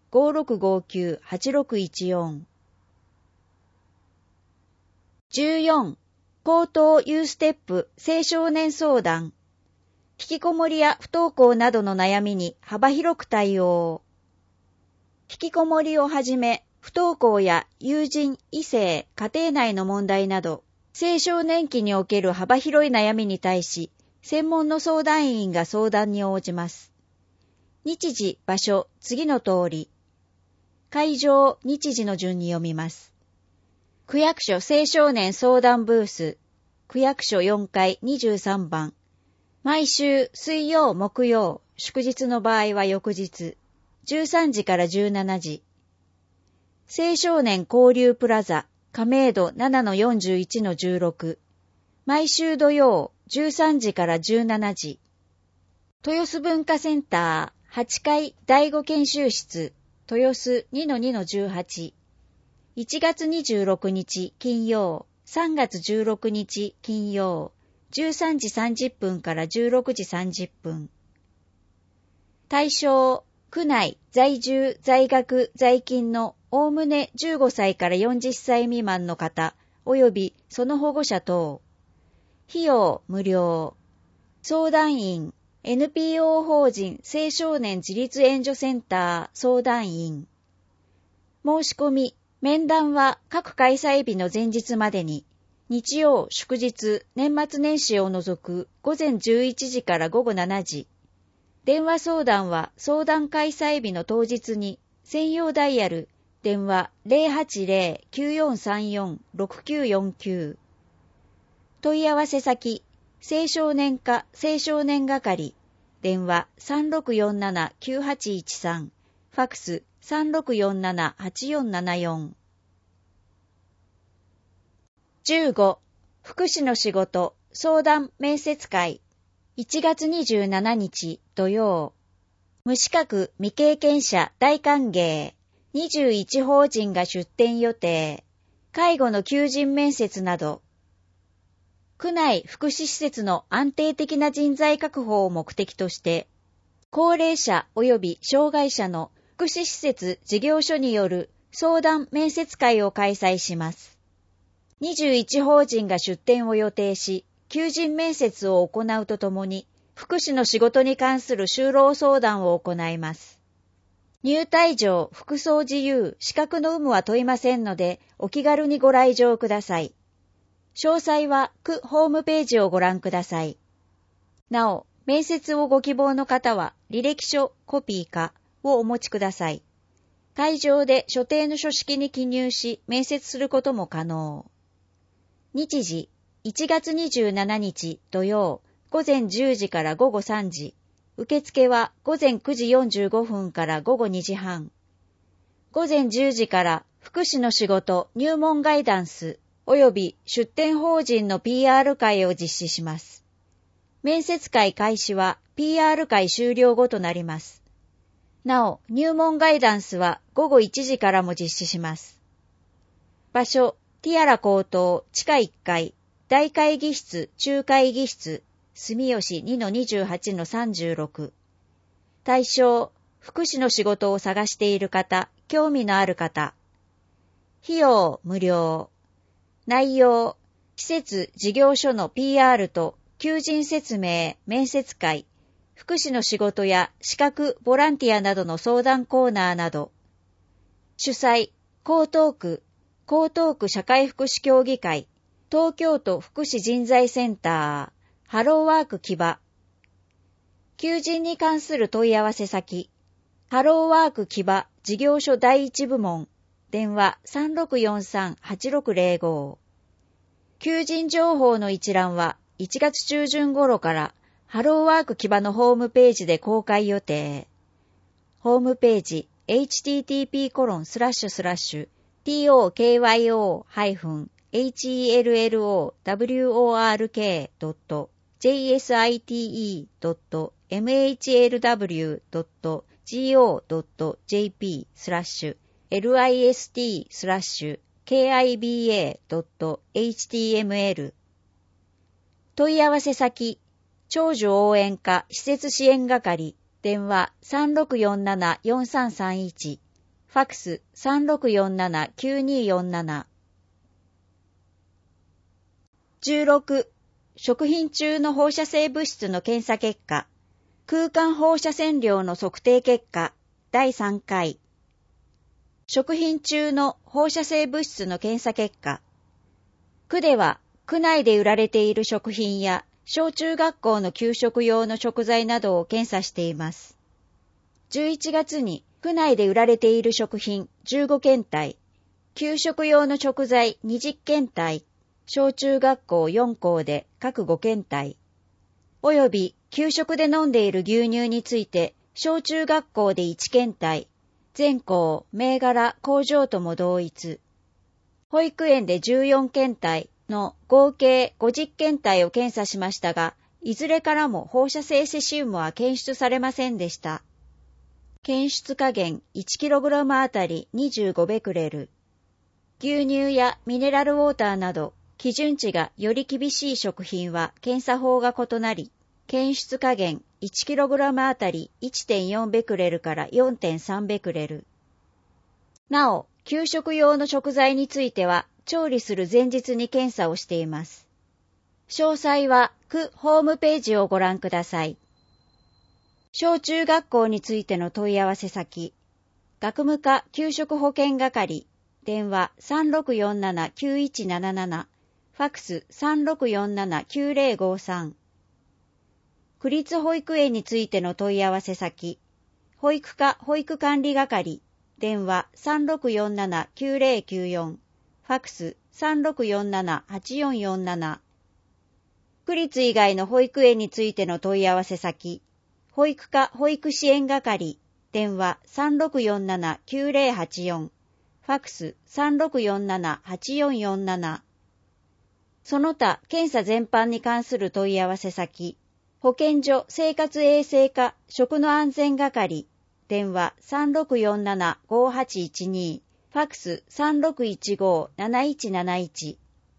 5659-8614。14. 高等ユーステップ青少年相談。引きこもりや不登校などの悩みに幅広く対応。引きこもりをはじめ、不登校や友人、異性、家庭内の問題など、 青少年期における幅広い悩みに対し、専門の相談員が相談に応じます。日時、場所、次の通り。会場、日時の順に読みます。区役所青少年相談ブース、区役所4階23番。毎週水曜、木曜、祝日の場合は翌日、13時から17時。青少年交流プラザ、亀戸 7-41-16。毎週土曜、13時から17時。豊洲文化センター、8階第5研修室、豊洲 2-2-18。1月26日金曜、3月16日金曜、13時30分から16時30分。対象、区内在住在学在勤のおおむね15歳から40歳未満の方及びその保護者等。費用無料。相談員 NPO 法人青少年自立援助センター相談員。申し込み、面談は各開催日の前日までに、日曜、祝日、年末年始を除く午前11時から午後7時。電話相談は相談開催日の当日に専用ダイヤル電話 080-9434-6949 問い合わせ先青少年課青少年係電話 3647-9813 ファクス 3647-8474 15. 福祉の仕事相談面接会1月27日土曜。無資格未経験者大歓迎。21法人が出展予定。介護の求人面接など。区内福祉施設の安定的な人材確保を目的として、高齢者及び障害者の福祉施設事業所による相談面接会を開催します。21法人が出展を予定し、求人面接を行うとともに、福祉の仕事に関する就労相談を行います。入退場、服装自由、資格の有無は問いませんので、お気軽にご来場ください。詳細は区ホームページをご覧ください。なお、面接をご希望の方は、履歴書、コピーかをお持ちください。会場で所定の書式に記入し、面接することも可能。日時、1月27日土曜、午前10時から午後3時。受付は午前9時45分から午後2時半。午前10時から福祉の仕事入門ガイダンス及び出展法人の PR 会を実施します。面接会開始は PR 会終了後となります。なお、入門ガイダンスは午後1時からも実施します。場所、ティアラ高等地下1階、大会議室、中会議室、住吉 2-28-36。対象、福祉の仕事を探している方、興味のある方。費用無料。内容、施設事業所の PR と求人説明、面接会、福祉の仕事や資格、ボランティアなどの相談コーナーなど。主催、江東区社会福祉協議会、東京都福祉人材センター、ハローワーク木場。求人に関する問い合わせ先、ハローワーク木場事業所第一部門、電話 3643-8605。求人情報の一覧は1月中旬頃からハローワーク木場のホームページで公開予定。ホームページ http://tokyohlw.jsite.mhlw.go.jp/list/kiba.html 問い合わせ先、長寿応援課施設支援係、電話 3647-4331、ファクス 3647-9247。16. 食品中の放射性物質の検査結果、空間放射線量の測定結果、第3回。食品中の放射性物質の検査結果。区では区内で売られている食品や小中学校の給食用の食材などを検査しています。11月に区内で売られている食品15検体、給食用の食材20検体、小中学校4校で各5検体、および給食で飲んでいる牛乳について小中学校で1検体、全校、銘柄、工場とも同一、保育園で14検体の合計50検体を検査しましたが、いずれからも放射性セシウムは検出されませんでした。検出下限 1kg あたり25ベクレル。牛乳やミネラルウォーターなど基準値がより厳しい食品は検査法が異なり、検出下限 1kg あたり 1.4 ベクレルから 4.3 ベクレル。なお、給食用の食材については調理する前日に検査をしています。詳細は区ホームページをご覧ください。小中学校についての問い合わせ先、学務課給食保健係、電話 3647-9177、ファクス 3647-9053。区立保育園についての問い合わせ先、保育課保育管理係、電話 3647-9094、ファクス 3647-8447。区立以外の保育園についての問い合わせ先、保育課保育支援係、電話 3647-9084、ファクス 3647-8447。その他、検査全般に関する問い合わせ先、保健所生活衛生課食の安全係、電話 3647-5812、ファクス 3615-7171。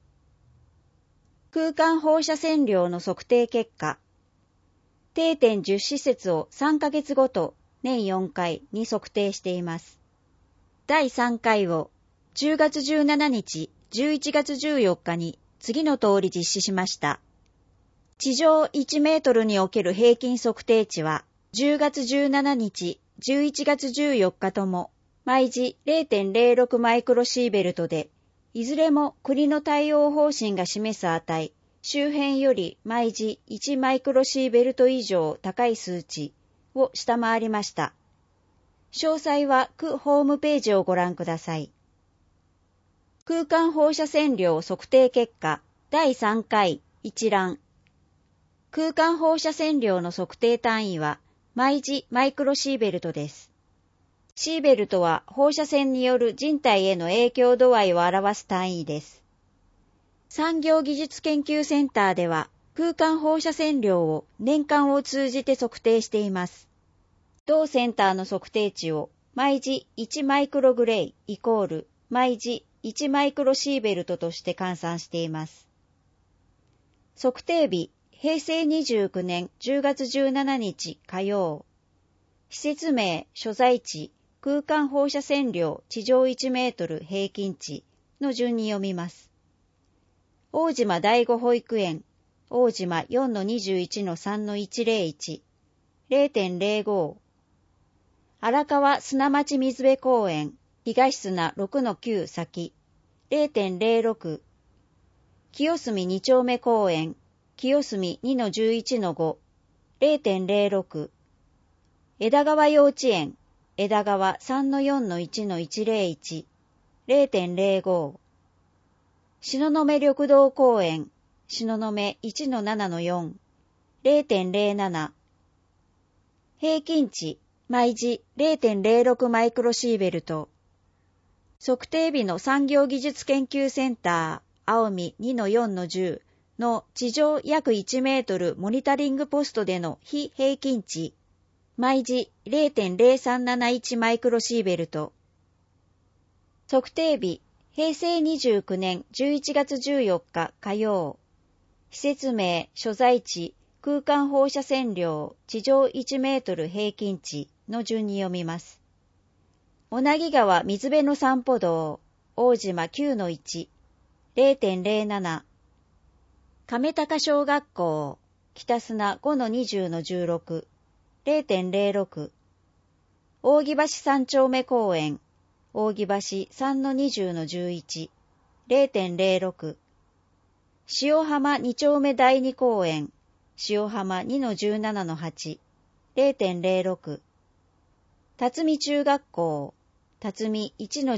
空間放射線量の測定結果、定点10施設を3ヶ月ごと年4回に測定しています。第3回を10月17日、11月14日に次の通り実施しました。地上1メートルにおける平均測定値は10月17日、11月14日とも毎時 0.06 マイクロシーベルトで、いずれも国の対応方針が示す値、周辺より毎時1マイクロシーベルト以上高い数値を下回りました。詳細は区ホームページをご覧ください。空間放射線量測定結果第3回一覧。空間放射線量の測定単位は毎時マイクロシーベルトです。シーベルトは放射線による人体への影響度合いを表す単位です。産業技術研究センターでは空間放射線量を年間を通じて測定しています。同センターの測定値を毎時1マイクログレイイコール毎時1マイクロシーベルトとして換算しています。測定日、平成29年10月17日火曜。施設名、所在地、空間放射線量地上1メートル平均値の順に読みます。大島第5保育園、大島 4-21-3-101、0.05。荒川砂町水辺公園、東砂 6-9 先、0.06。清澄2丁目公園、清澄 2-11-5、0.06。枝川幼稚園、枝川 3-4-1-101、0.05。東雲緑道公園、東雲 1-7-4、0.07。平均値、毎時 0.06 マイクロシーベルト。測定日の産業技術研究センター、青海 2-4-10 の地上約1メートルモニタリングポストでの非平均値、毎時 0.0371 マイクロシーベルト。測定日、平成29年11月14日火曜。施設名、所在地、空間放射線量、地上1メートル平均値の順に読みます。小名木川水辺の散歩道、大島 9-1、0.07。亀高小学校、北砂 5-20-16、0.06。扇橋3丁目公園、扇橋 3-20-11、0.06。 塩浜2丁目第2公園、塩浜 2-17-8、0.06。辰巳中学校、辰巳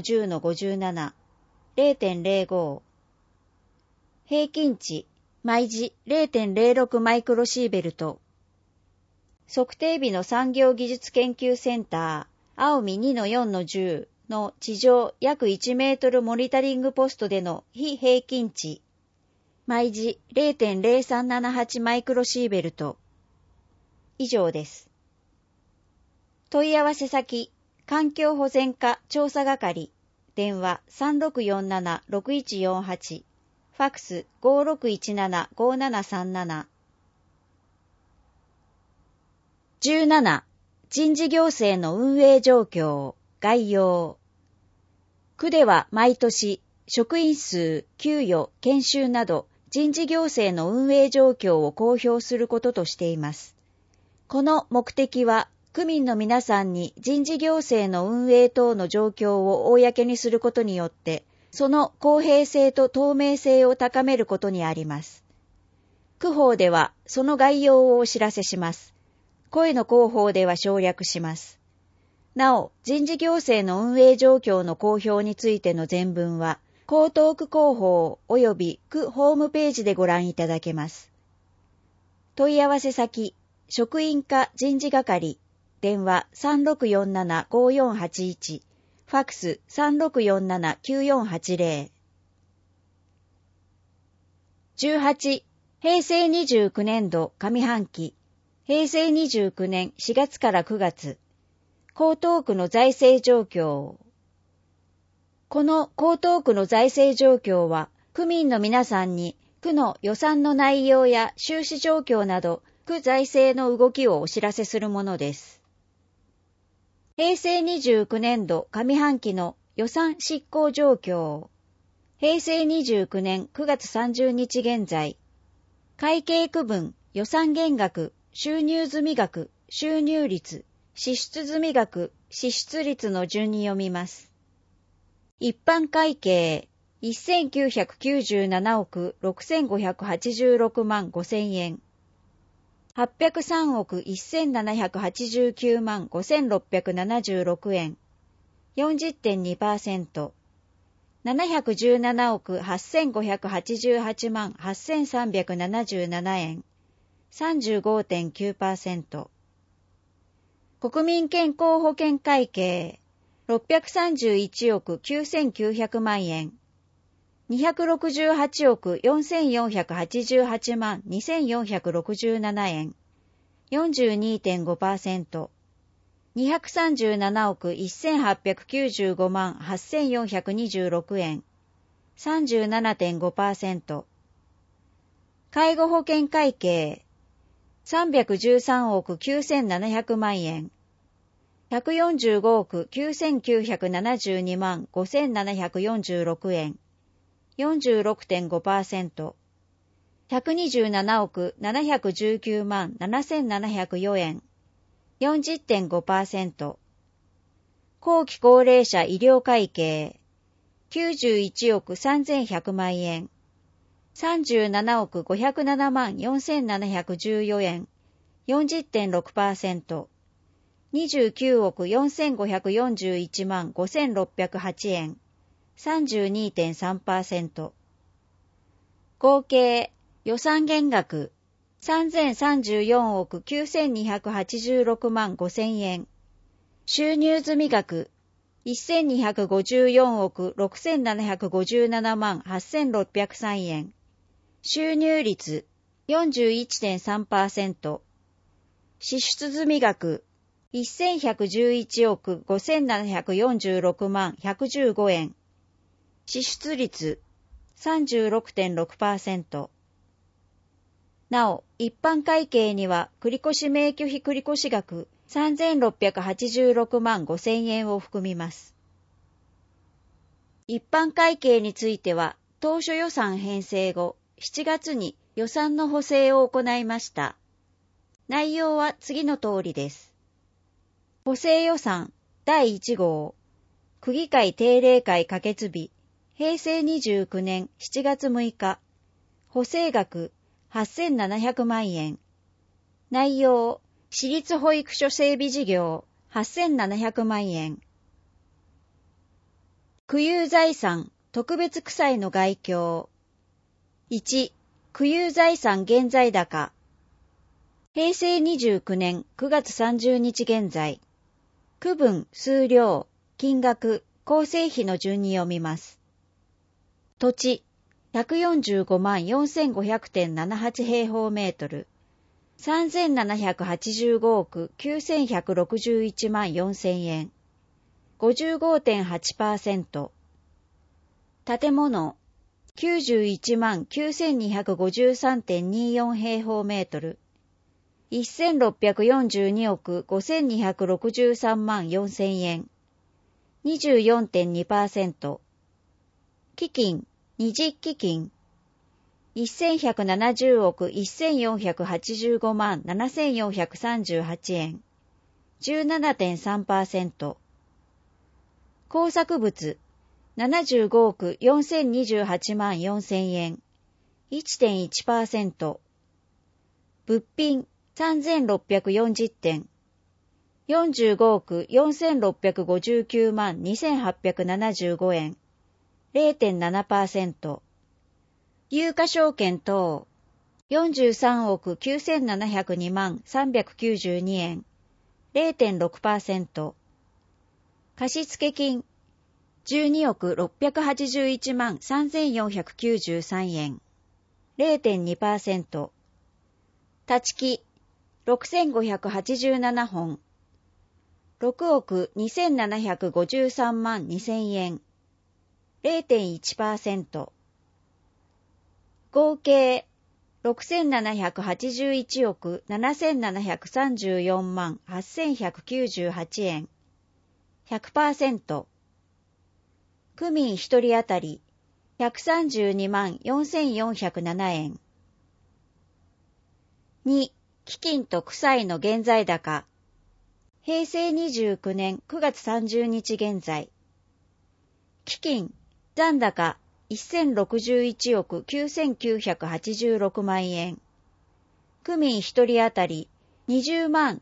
1-10-57、0.05。平均値、毎時 0.06 マイクロシーベルト。測定日の産業技術研究センター、青海 2-4-10 の地上約1メートルモニタリングポストでの非平均値、毎時 0.0378 マイクロシーベルト。以上です。問い合わせ先、環境保全課調査係、電話 3647-6148、ファックス 5617-5737。17、人事行政の運営状況、概要。区では毎年、職員数、給与、研修など、人事行政の運営状況を公表することとしています。この目的は、区民の皆さんに人事行政の運営等の状況を公にすることによって、その公平性と透明性を高めることにあります。区法では、その概要をお知らせします。声の広報では省略します。なお、人事行政の運営状況の公表についての全文は、江東区広報及び区ホームページでご覧いただけます。問い合わせ先、職員課人事係、電話 3647-5481、ファックス 3647-9480。18、平成29年度上半期、平成29年4月から9月、江東区の財政状況。この江東区の財政状況は、区民の皆さんに区の予算の内容や収支状況など、区財政の動きをお知らせするものです。平成29年度上半期の予算執行状況。平成29年9月30日現在、会計区分、予算減額、収入済額、収入率、支出済額、支出率の順に読みます。一般会計、1997億6586万5000円。803億1789万5676円。40.2%。717億8588万8377円。35.9%。国民健康保険会計、631億9900万円。268億4488万2467円。42.5%。237億1895万8426円。37.5%。介護保険会計、313億9700万円。145億9972万5746円。46.5%。127億719万7704円。40.5%。後期高齢者医療会計、91億3100万円。37億507万4714円。40.6%。29億4541万5608円。32.3%。合計予算減額3034億9286万5000円。収入済額1254億6757万8603円。収入率 41.3%。支出済額1111億5746万115円。支出率 36.6%。なお、一般会計には繰越免許費繰越額3686万5000円を含みます。一般会計については、当初予算編成後、7月に予算の補正を行いました。内容は次の通りです。補正予算第1号、区議会定例会可決日、平成29年7月6日、 補正額8700万円。内容、私立保育所整備事業8700万円。区有財産特別区歳の概況。1、区有財産現在高。平成29年9月30日現在。区分、数量、金額、構成比の順に読みます。土地、145万 4500.78 平方メートル。3785億9161万4000円。55.8%。建物、91万 9253.24 平方メートル。1642億5263万4000円。24.2%。基金、20基金。1170億1485万7438円。17.3%。工作物、75億4028万4000円。1.1%。物品、3640点。45億4659万2875円。0.7%。有価証券等、43億9702万392円。0.6%。貸付金、12億681万3493円。0.2%。立ち木、6587本。6億2753万2000円。0.1%。合計、6781億7734万8198円。100%。区民一人当たり、132万4407円。2、基金と区歳の現在高。平成29年9月30日現在。基金、残高1061億9986万円。区民一人当たり20万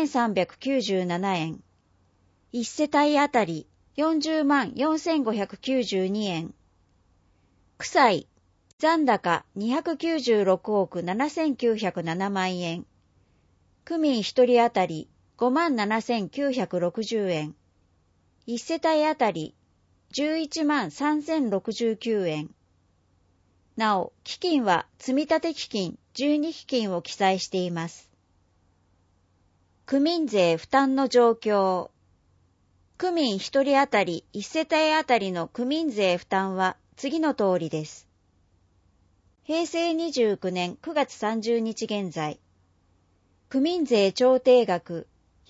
7397円。一世帯当たり40万4592円。区歳、残高296億7907万円。区民一人当たり5万7960円。一世帯当たり11万3069円。なお、基金は積立基金12基金を記載しています。区民税負担の状況。区民一人当たり一世帯当たりの区民税負担は次の通りです。平成29年9月30日現在。区民税調停額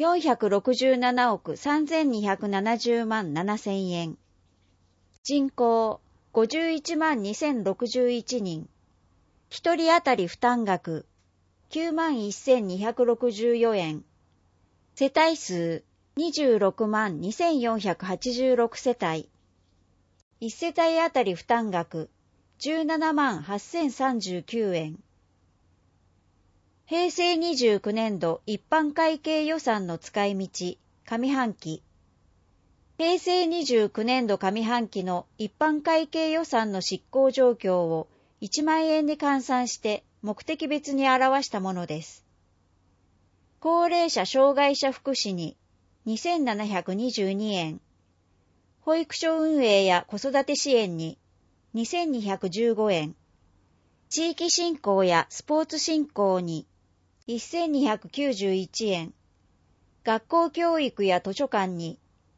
467億3270万7000円。人口51万2061人。一人当たり負担額9万1264円。世帯数26万2486世帯。一世帯当たり負担額17万8039円。平成29年度一般会計予算の使い道、上半期。平成29年度上半期の一般会計予算の執行状況を1万円に換算して目的別に表したものです。高齢者障害者福祉に2722円。保育所運営や子育て支援に2215円。地域振興やスポーツ振興に1291円。学校教育や図書館に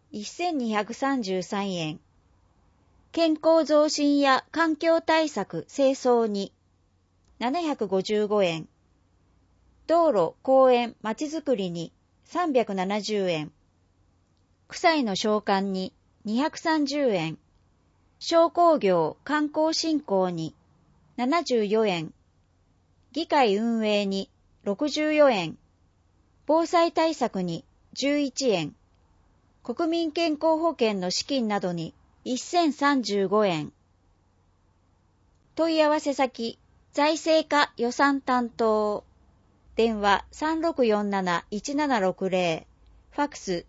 1233円。健康増進や環境対策清掃に755円。道路、公園、まちづくりに370円。区歳の償還に230円。商工業、観光振興に74円。議会運営に64円。防災対策に11円。国民健康保険の資金などに1035円。問い合わせ先、 財政課予算担当。電話3647-1760。ファックス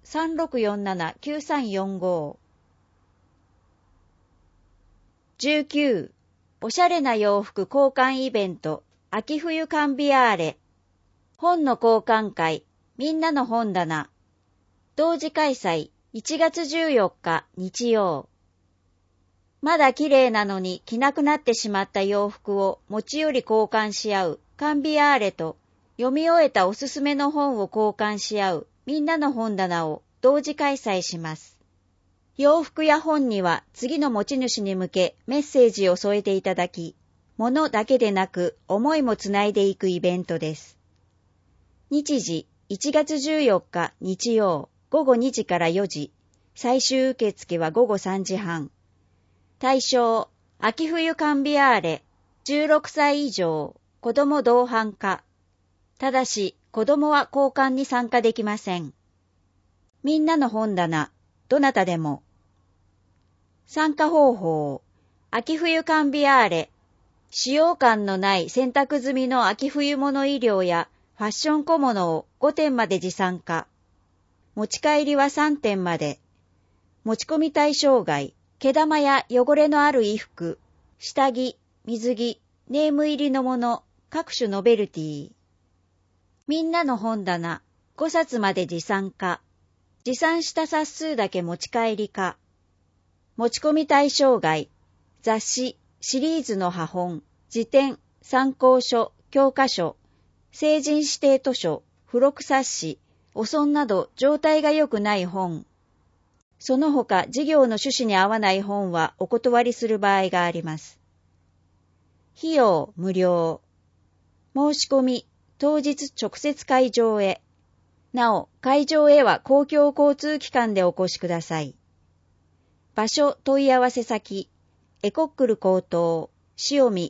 3647-9345。19. おしゃれな洋服交換イベント、秋冬カンビアーレ。本の交換会、みんなの本棚。同時開催、1月14日日曜。まだ綺麗なのに着なくなってしまった洋服を持ち寄り交換し合うカンビアーレと、読み終えたおすすめの本を交換し合うみんなの本棚を同時開催します。洋服や本には次の持ち主に向けメッセージを添えていただき、物だけでなく思いもつないでいくイベントです。日時1月14日日曜午後2時から4時、最終受付は午後3時半。対象、秋冬カンビアーレ、16歳以上、子供同伴化。ただし、子供は交換に参加できません。みんなの本棚、どなたでも。参加方法、秋冬カンビアーレ、使用感のない洗濯済みの秋冬物衣料やファッション小物を5点まで持参加。持ち帰りは3点まで。持ち込み対象外、毛玉や汚れのある衣服、下着、水着、ネーム入りのもの、各種ノベルティ。みんなの本棚、5冊まで持参か。持参した冊数だけ持ち帰りか。持ち込み対象外、雑誌、シリーズの葉本、辞典、参考書、教科書、成人指定図書、付録冊子、お損など状態が良くない本。その他事業の趣旨に合わない本はお断りする場合があります。費用無料。申し込み、当日直接会場へ。なお、会場へは公共交通機関でお越しください。場所問い合わせ先、エコックル高等、塩見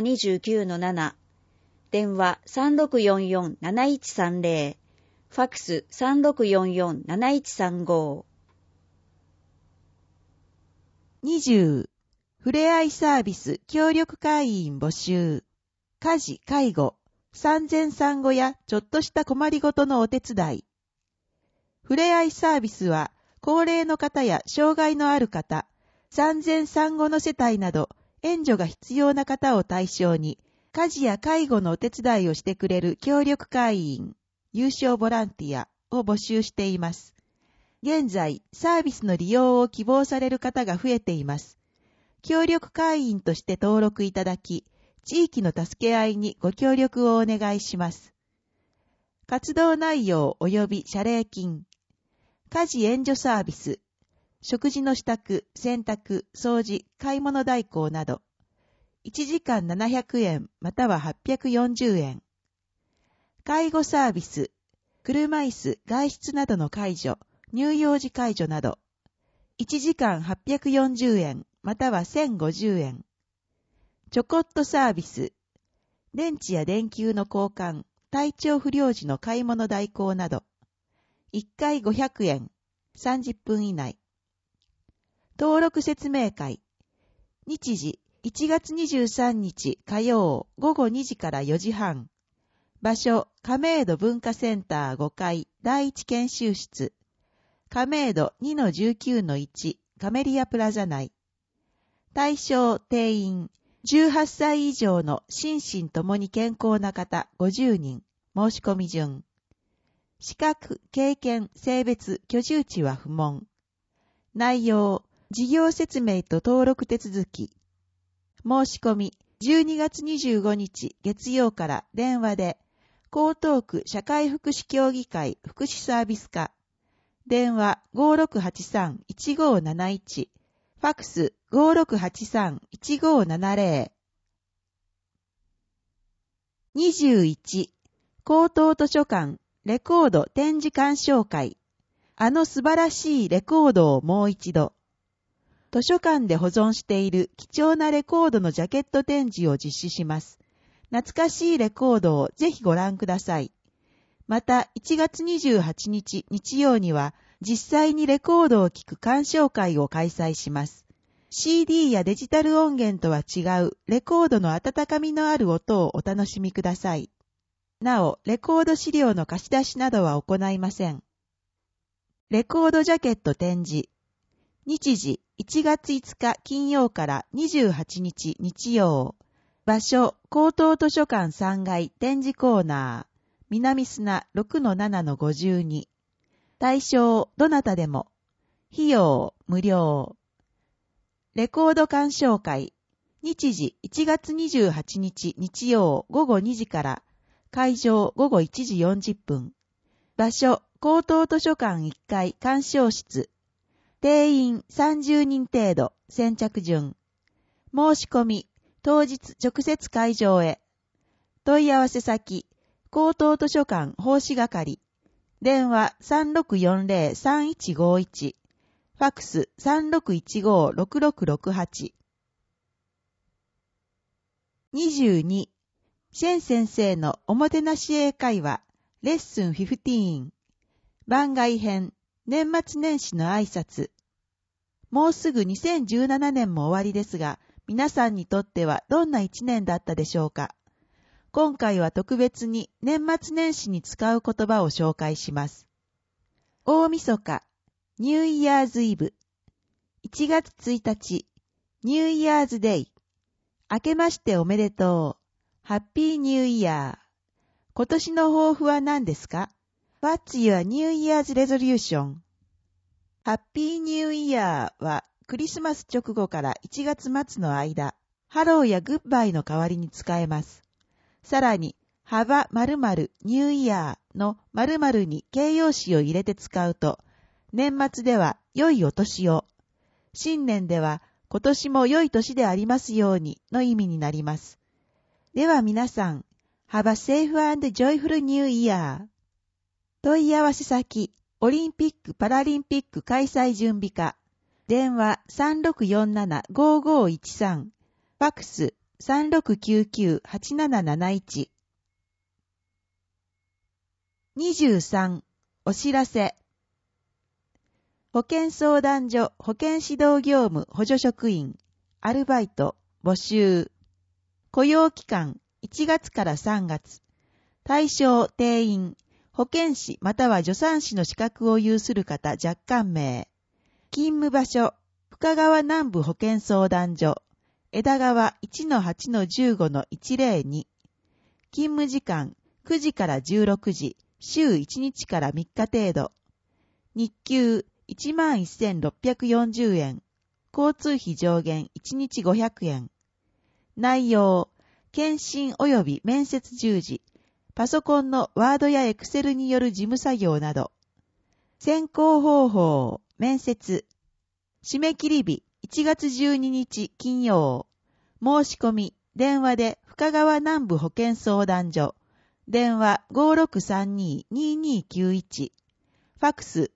1-29-7、電話3644-7130、ファックス3644-7135。 20. ふれあいサービス協力会員募集。家事・介護、産前産後やちょっとした困りごとのお手伝い。ふれあいサービスは、高齢の方や障害のある方、産前産後の世帯など、援助が必要な方を対象に、家事や介護のお手伝いをしてくれる協力会員、有償ボランティアを募集しています。現在、サービスの利用を希望される方が増えています。協力会員として登録いただき、地域の助け合いにご協力をお願いします。活動内容及び謝礼金、家事援助サービス、食事の支度、洗濯、掃除、買い物代行など、1時間700円または840円。介護サービス、車椅子、外出などの介助、乳幼児介助など、1時間840円または1050円。ちょこっとサービス、電池や電球の交換、体調不良時の買い物代行など、1回500円、30分以内。登録説明会、日時1月23日火曜午後2時から4時半。場所、亀戸文化センター5階第一研修室。亀戸 2-19-1 カメリアプラザ内。対象定員、18歳以上の心身ともに健康な方50人。申し込み順。資格、経験、性別、居住地は不問。内容、事業説明と登録手続き。申し込み、12月25日月曜から電話で、江東区社会福祉協議会福祉サービス課。電話 5683-1571。ファックス 5683-1570。21. 高等図書館レコード展示鑑賞会。あの素晴らしいレコードをもう一度。図書館で保存している貴重なレコードのジャケット展示を実施します。懐かしいレコードをぜひご覧ください。また、1月28日日曜には実際にレコードを聴く鑑賞会を開催します。 CD やデジタル音源とは違うレコードの温かみのある音をお楽しみください。なお、レコード資料の貸し出しなどは行いません。レコードジャケット展示。日時1月5日金曜から28日日曜。場所、高等図書館3階展示コーナー。南砂 6-7-52。対象、どなたでも。費用、無料。レコード鑑賞会。日時1月28日日曜午後2時から。会場午後1時40分。場所、高等図書館1階鑑賞室。定員30人程度、先着順。申し込み、当日直接会場へ。問い合わせ先、高等図書館奉仕係。電話 3640-3151。ファックス 3615-6668。22. シェン先生のおもてなし英会話、レッスン15。番外編、年末年始の挨拶。もうすぐ2017年も終わりですが、皆さんにとってはどんな一年だったでしょうか。今回は特別に年末年始に使う言葉を紹介します。大晦日、ニューイヤーズイブ。1月1日、ニューイヤーズデイ。明けましておめでとう。ハッピーニューイヤー。今年の抱負は何ですか？ What's your New Year's resolution? ハッピーニューイヤーはクリスマス直後から1月末の間、ハローやグッバイの代わりに使えます。さらに、Have〇〇ニューイヤーの〇〇に形容詞を入れて使うと、年末では良いお年を、新年では今年も良い年でありますようにの意味になります。では皆さん、Have a safe and joyful new year。問い合わせ先、オリンピック・パラリンピック開催準備課。電話 3647-5513。ファックス 3699-8771。23. お知らせ。保健相談所保健指導業務補助職員、アルバイト、募集。雇用期間、1月から3月。対象、定員、保健師または助産師の資格を有する方若干名。勤務場所、深川南部保健相談所、枝川 1-8-15-102。勤務時間、9時から16時、週1日から3日程度。日給、11,640円。交通費上限1日500円。内容、検診及び面接従事、パソコンのワードやエクセルによる事務作業など。選考方法、面接。締め切り日、1月12日金曜。申し込み、電話で深川南部保健相談所。電話 5632-2291。ファックス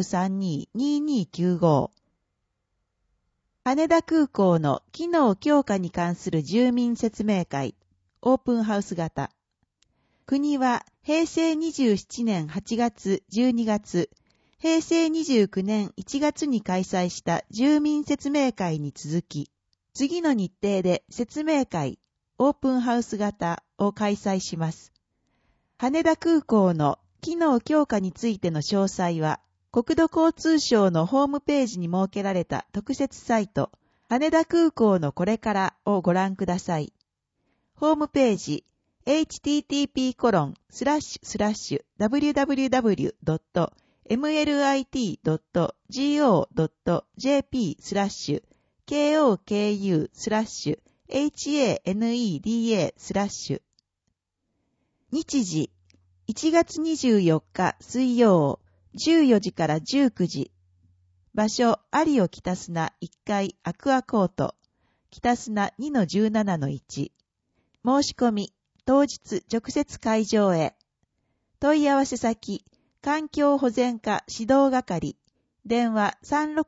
5632-2295。羽田空港の機能強化に関する住民説明会、オープンハウス型。国は平成27年8月、12月、平成29年1月に開催した住民説明会に続き、次の日程で説明会、オープンハウス型を開催します。羽田空港の機能強化についての詳細は、国土交通省のホームページに設けられた特設サイト、羽田空港のこれからをご覧ください。ホームページ、http://www.mlit.go.jap/haneda/。日時、1月24日水曜、14時から19時。場所、有尾北砂1階アクアコート、北砂 2-17-1。申し込み、当日直接会場へ。問い合わせ先、環境保全課指導係。電話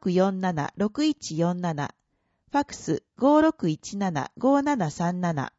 3647-6147。ファックス 5617-5737。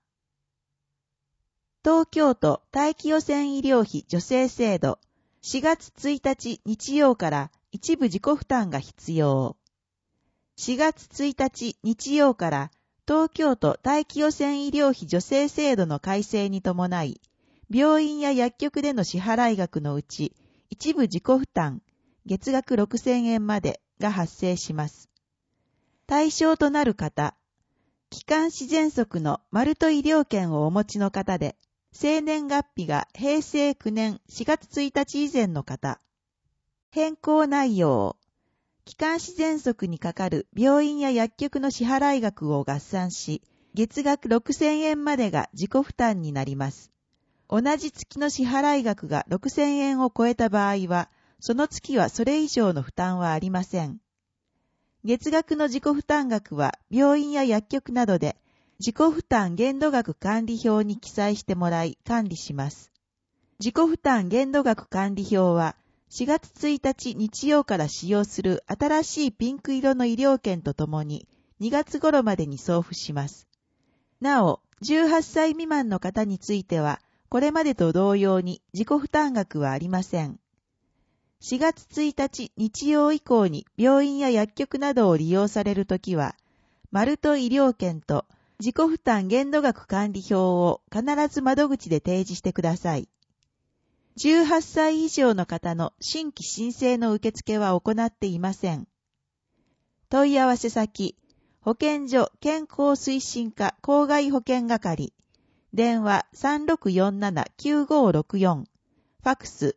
東京都大気汚染医療費助成制度。4月1日日曜から一部自己負担が必要。 4月1日日曜から東京都大気汚染医療費助成制度の改正に伴い、病院や薬局での支払い額のうち、一部自己負担、月額6000円までが発生します。対象となる方、気管支喘息のマルト医療券をお持ちの方で、生年月日が平成9年4月1日以前の方。変更内容。気管支喘息にかかる病院や薬局の支払い額を合算し、月額6000円までが自己負担になります。同じ月の支払い額が6000円を超えた場合は、その月はそれ以上の負担はありません。月額の自己負担額は病院や薬局などで自己負担限度額管理表に記載してもらい管理します。自己負担限度額管理表は4月1日日曜から使用する新しいピンク色の医療券とともに2月頃までに送付します。なお、18歳未満の方についてはこれまでと同様に自己負担額はありません。4月1日日曜以降に病院や薬局などを利用されるときは、マルト医療券と自己負担限度額管理表を必ず窓口で提示してください。18歳以上の方の新規申請の受付は行っていません。問い合わせ先、保健所健康推進課公害保険係、電話3647-9564、ファクス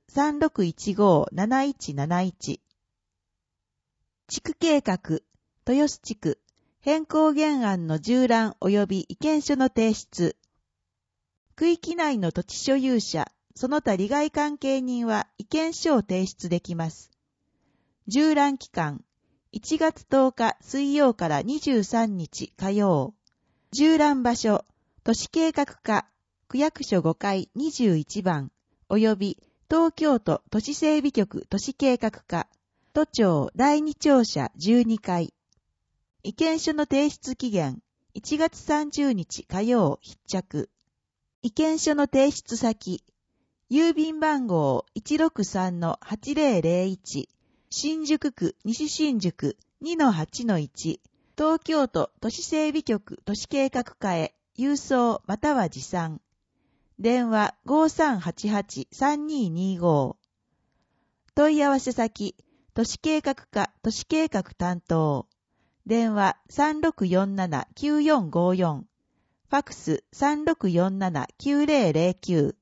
3615-7171。地区計画、豊洲地区、変更原案の縦覧及び意見書の提出。区域内の土地所有者、その他利害関係人は意見書を提出できます。縦覧期間、1月10日水曜から23日火曜。縦覧場所、都市計画課、区役所5階21番。及び東京都都市整備局都市計画課、都庁第2庁舎12階。意見書の提出期限、1月30日火曜必着。意見書の提出先、郵便番号 163-8001、新宿区西新宿 2-8-1、東京都都市整備局都市計画課へ郵送または持参。電話 5388-3225。問い合わせ先、都市計画課都市計画担当。電話 3647-9454。ファクス 3647-9009。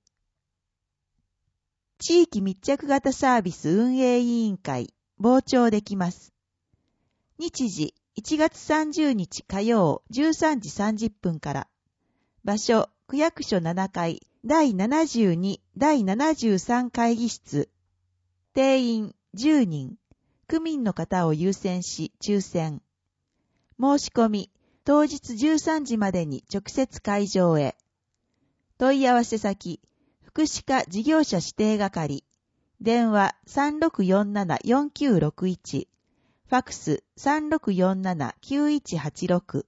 地域密着型サービス運営委員会、傍聴できます。日時、1月30日火曜13時30分から。場所、区役所7階、第72、第73会議室。定員10人。区民の方を優先し抽選。申し込み、当日13時までに直接会場へ。問い合わせ先、福祉課事業者指定係。電話 3647-4961。ファクス 3647-9186。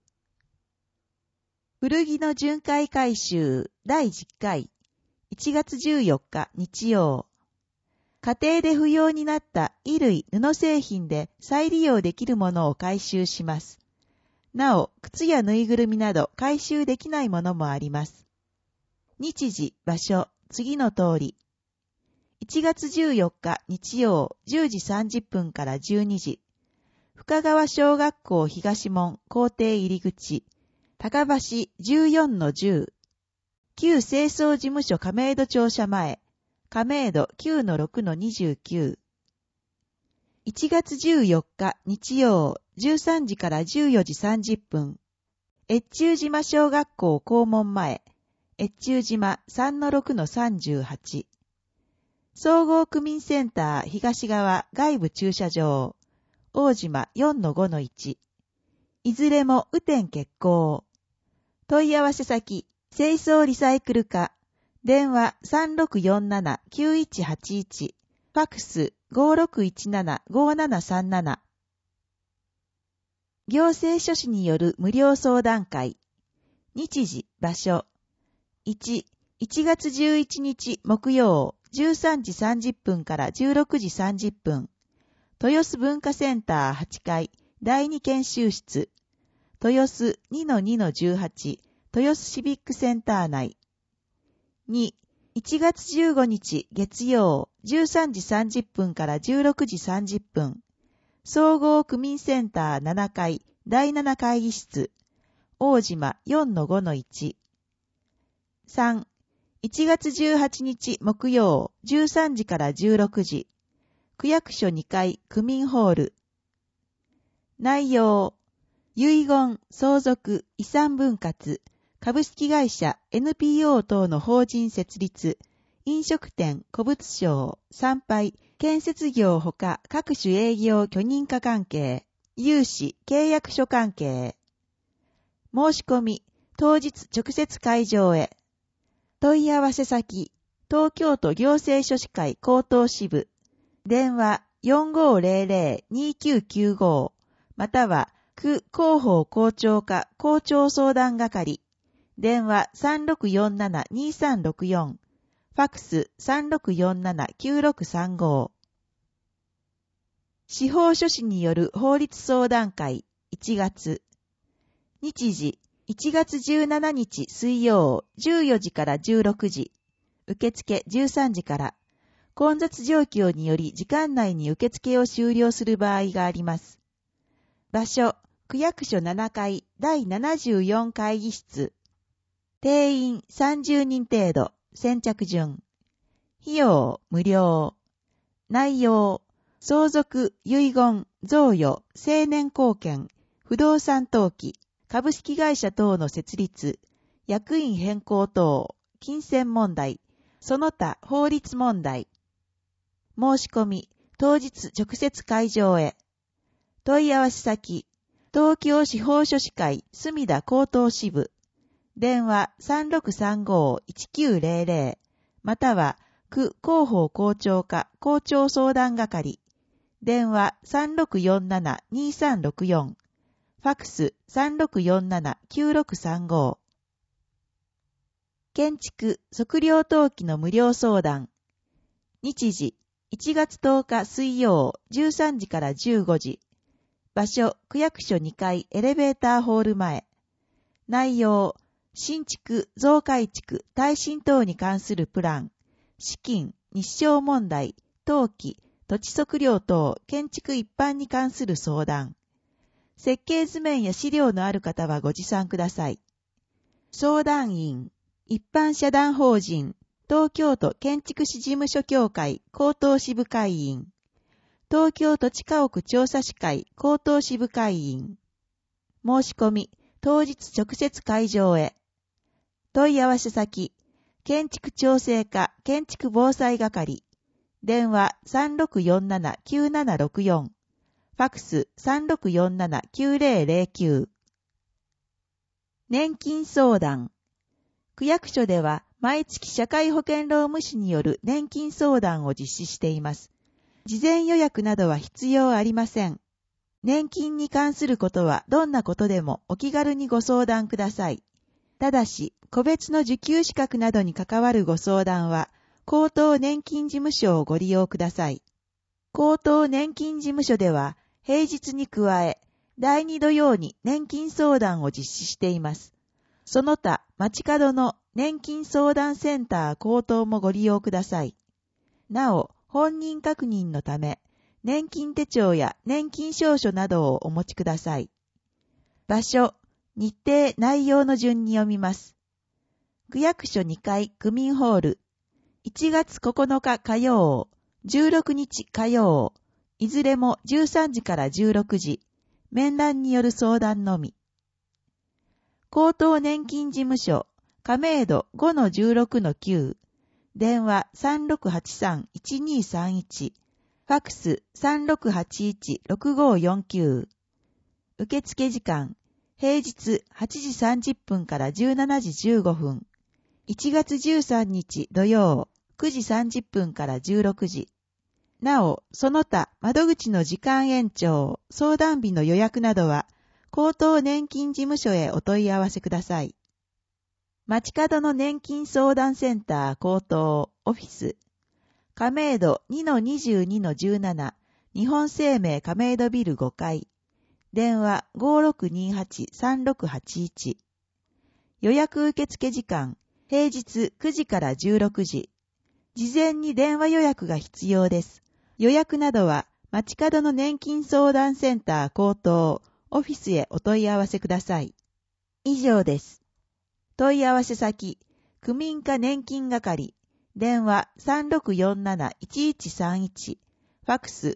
古着の巡回回収第10回1月14日日曜。家庭で不要になった衣類・布製品で再利用できるものを回収します。なお、靴やぬいぐるみなど回収できないものもあります。日時、場所、次の通り。1月14日日曜10時30分から12時。深川小学校東門校庭入り口。高橋 14-10。旧清掃事務所亀戸庁舎前。亀戸 9-6-29。1月14日日曜13時から14時30分。越中島小学校校門前。越中島 3-6-38。総合区民センター東側外部駐車場。大島 4-5-1。いずれも雨天決行。問い合わせ先、清掃リサイクル課。電話 3647-9181。ファクス 5617-5737。行政書士による無料相談会。日時、場所。1月11日木曜13時30分から16時30分。豊洲文化センター8階第2研修室、豊洲 2-2-18 豊洲シビックセンター内。2、1月15日月曜13時30分から16時30分。総合区民センター7階第7会議室。大島 4-5-1。3、1月18日木曜13時から16時。区役所2階区民ホール。内容、遺言、相続、遺産分割、株式会社 NPO 等の法人設立、飲食店、古物商、参拝、建設業ほか各種営業許認可関係、融資、契約書関係。申し込み、当日直接会場へ。問い合わせ先、東京都行政書士会高等支部。電話 4500-2995 または区広報校長課校長相談係。電話 3647-2364。ファクス 3647-9635。司法書士による法律相談会1月。日時1月17日水曜14時から16時。受付13時から。混雑状況により時間内に受付を終了する場合があります。場所、区役所7階第74会議室。定員30人程度、先着順。費用無料。内容、相続、遺言、贈与、成年後見、不動産登記、株式会社等の設立、役員変更等、金銭問題、その他法律問題。申し込み、当日直接会場へ。問い合わせ先、東京司法書士会墨田高等支部。電話 3635-1900 または区広報校長課校長相談係。電話 3647-2364。ファクス 3647-9635。建築・測量登記の無料相談。日時1月10日水曜13時から15時。場所、区役所2階エレベーターホール前。内容、新築、増改築、耐震等に関するプラン、資金、日照問題、登記、土地測量等、建築一般に関する相談。設計図面や資料のある方はご持参ください。相談員、一般社団法人、東京都建築士事務所協会高等支部会員。東京土地家屋調査士会高等支部会員。申し込み、当日直接会場へ。問い合わせ先、建築調整課建築防災係。電話 3647-9764。ファクス 3647-9009。年金相談。区役所では毎月社会保険労務士による年金相談を実施しています。事前予約などは必要ありません。年金に関することはどんなことでもお気軽にご相談ください。ただし、個別の受給資格などに関わるご相談は、高等年金事務所をご利用ください。高等年金事務所では、平日に加え、第2土曜に年金相談を実施しています。その他、街角の年金相談センター高等もご利用ください。なお、本人確認のため、年金手帳や年金証書などをお持ちください。場所、日程、内容の順に読みます。区役所2階区民ホール。1月9日火曜、16日火曜、いずれも13時から16時、面談による相談のみ。高等年金事務所、亀戸 5-16-9、電話 3683-1231、ファクス 3681-6549。受付時間、平日8時30分から17時15分。1月13日土曜、9時30分から16時。なお、その他、窓口の時間延長、相談日の予約などは、高等年金事務所へお問い合わせください。街角の年金相談センター高等オフィス。亀戸 2-22-17 日本生命亀戸ビル5階。 電話 5628-3681。予約受付時間、平日9時から16時。事前に電話予約が必要です。予約などは、街角の年金相談センター口頭、オフィスへお問い合わせください。以上です。問い合わせ先、区民課年金係、電話 3647-1131、ファクス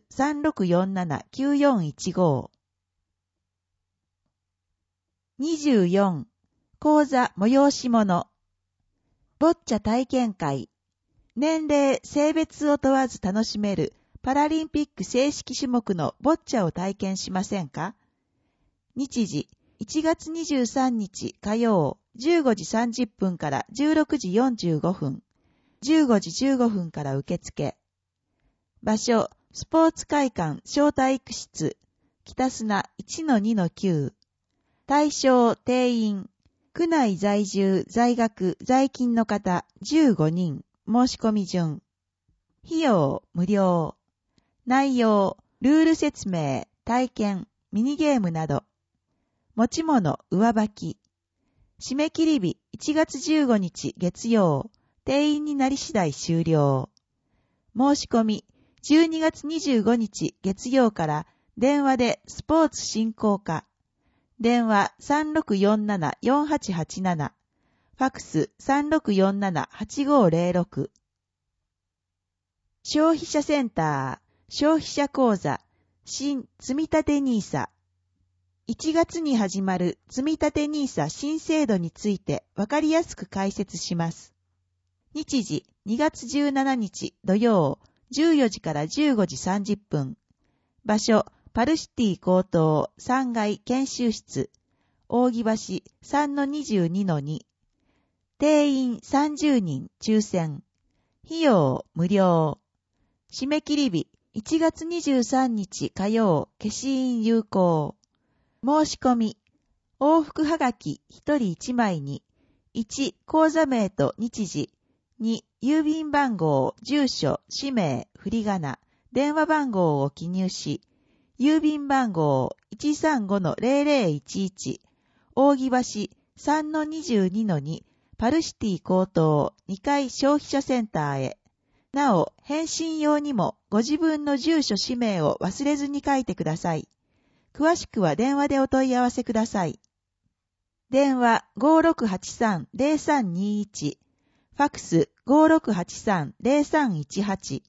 3647-9415。24、講座催し物。ボッチャ体験会。年齢、性別を問わず楽しめるパラリンピック正式種目のボッチャを体験しませんか？日時、1月23日火曜、15時30分から16時45分、15時15分から受付。場所、スポーツ会館小体育室、北砂 1-2-9。対象、定員、区内在住、在学、在勤の方15人、申し込み順。費用、無料。内容、ルール説明、体験、ミニゲームなど。持ち物、上履き。締め切り日、1月15日月曜。定員になり次第終了。申し込み、12月25日月曜から電話でスポーツ振興課。電話 3647-4887。ファクス 3647-8506。消費者センター、消費者講座、新積立 NISA。1月に始まる積立 NISA 新制度についてわかりやすく解説します。日時2月17日土曜14時から15時30分。場所パルシティ高等3階研修室扇橋 3-22-2。定員30人抽選。費用無料。締め切り日1月23日火曜消印有効。申し込み。往復はがき1人1枚に、1、口座名と日時、2、郵便番号、住所、氏名、振り仮名、電話番号を記入し、郵便番号 135-0011、扇橋 3-22-2、パルシティ高等2階消費者センターへ。なお、返信用にもご自分の住所氏名を忘れずに書いてください。詳しくは電話でお問い合わせください。電話 5683-0321。ファクス 5683-0318。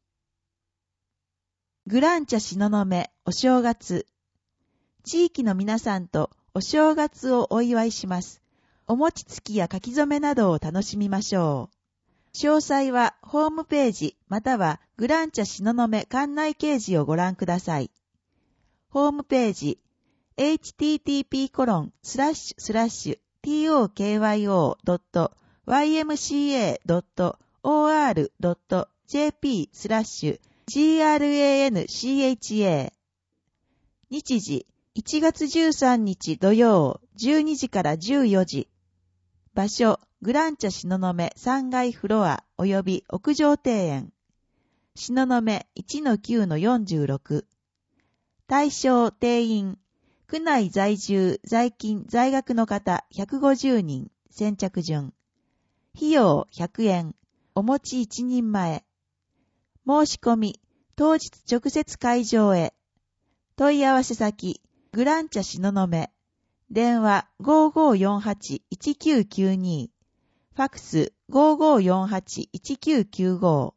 グランチャ東雲お正月。地域の皆さんとお正月をお祝いします。お餅つきや書き初めなどを楽しみましょう。詳細はホームページまたはグランチャ東雲館内掲示をご覧ください。ホームページ http://tokyo.ymca.or.jp/grancha。 日時1月13日土曜12時から14時。場所グランチャ東雲3階フロア及び屋上庭園。東雲 1-9-46。対象定員。区内在住、在勤、在学の方150人。先着順。費用100円。お餅1人前。申し込み。当日直接会場へ。問い合わせ先。グランチャ東雲。電話 5548-1992。ファクス 5548-1995。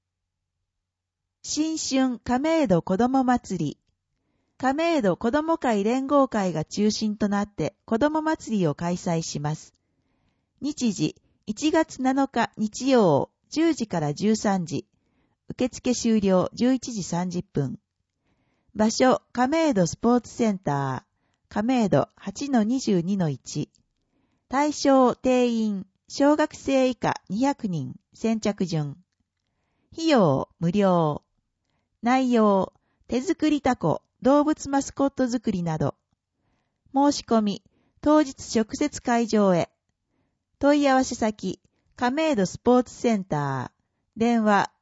新春亀戸子ども祭り。亀戸子ども会連合会が中心となって子ども祭りを開催します。日時1月7日日曜10時から13時。受付終了11時30分。場所亀戸スポーツセンター。亀戸 8-22-1。対象定員小学生以下200人。先着順。費用無料。内容手作りタコ、動物マスコット作りなど。申し込み当日直接会場へ。問い合わせ先亀戸スポーツセンター。電話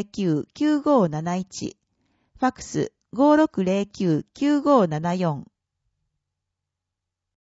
5609-9571。ファクス 5609-9574。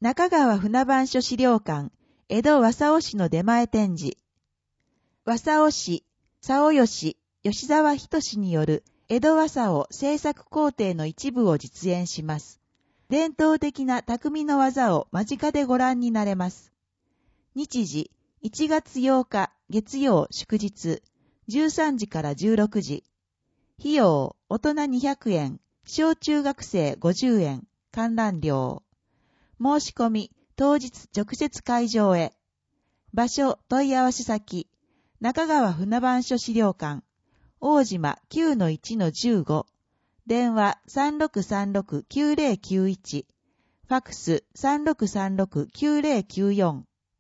中川船番所資料館、江戸和佐尾市の出前展示。和佐尾市、佐尾吉、吉沢仁による江戸和佐尾制作工程の一部を実演します。伝統的な匠の技を間近でご覧になれます。日時、1月8日月曜祝日、13時から16時。費用、大人200円、小中学生50円、観覧料。申し込み、当日直接会場へ。場所、問い合わせ先、中川船番所資料館、大島 9-1-15、電話 3636-9091、ファクス 3636-9094。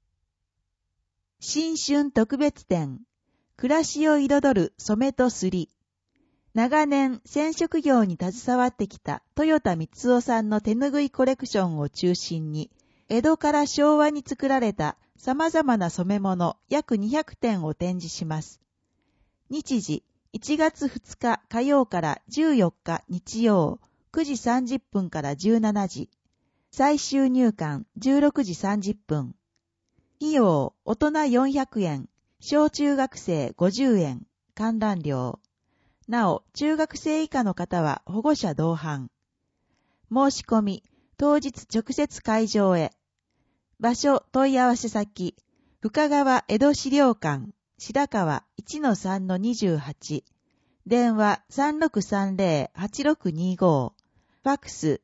新春特別展、暮らしを彩る染めとすり。長年染色業に携わってきた豊田光夫さんの手ぬぐいコレクションを中心に、江戸から昭和に作られた様々な染め物約200点を展示します。日時、1月2日火曜から14日日曜、9時30分から17時。最終入館16時30分。費用、大人400円、小中学生50円、観覧料。なお、中学生以下の方は保護者同伴。申し込み、当日直接会場へ。場所、問い合わせ先、深川江戸資料館、白川 1-3-28。電話 3630-8625。ファクス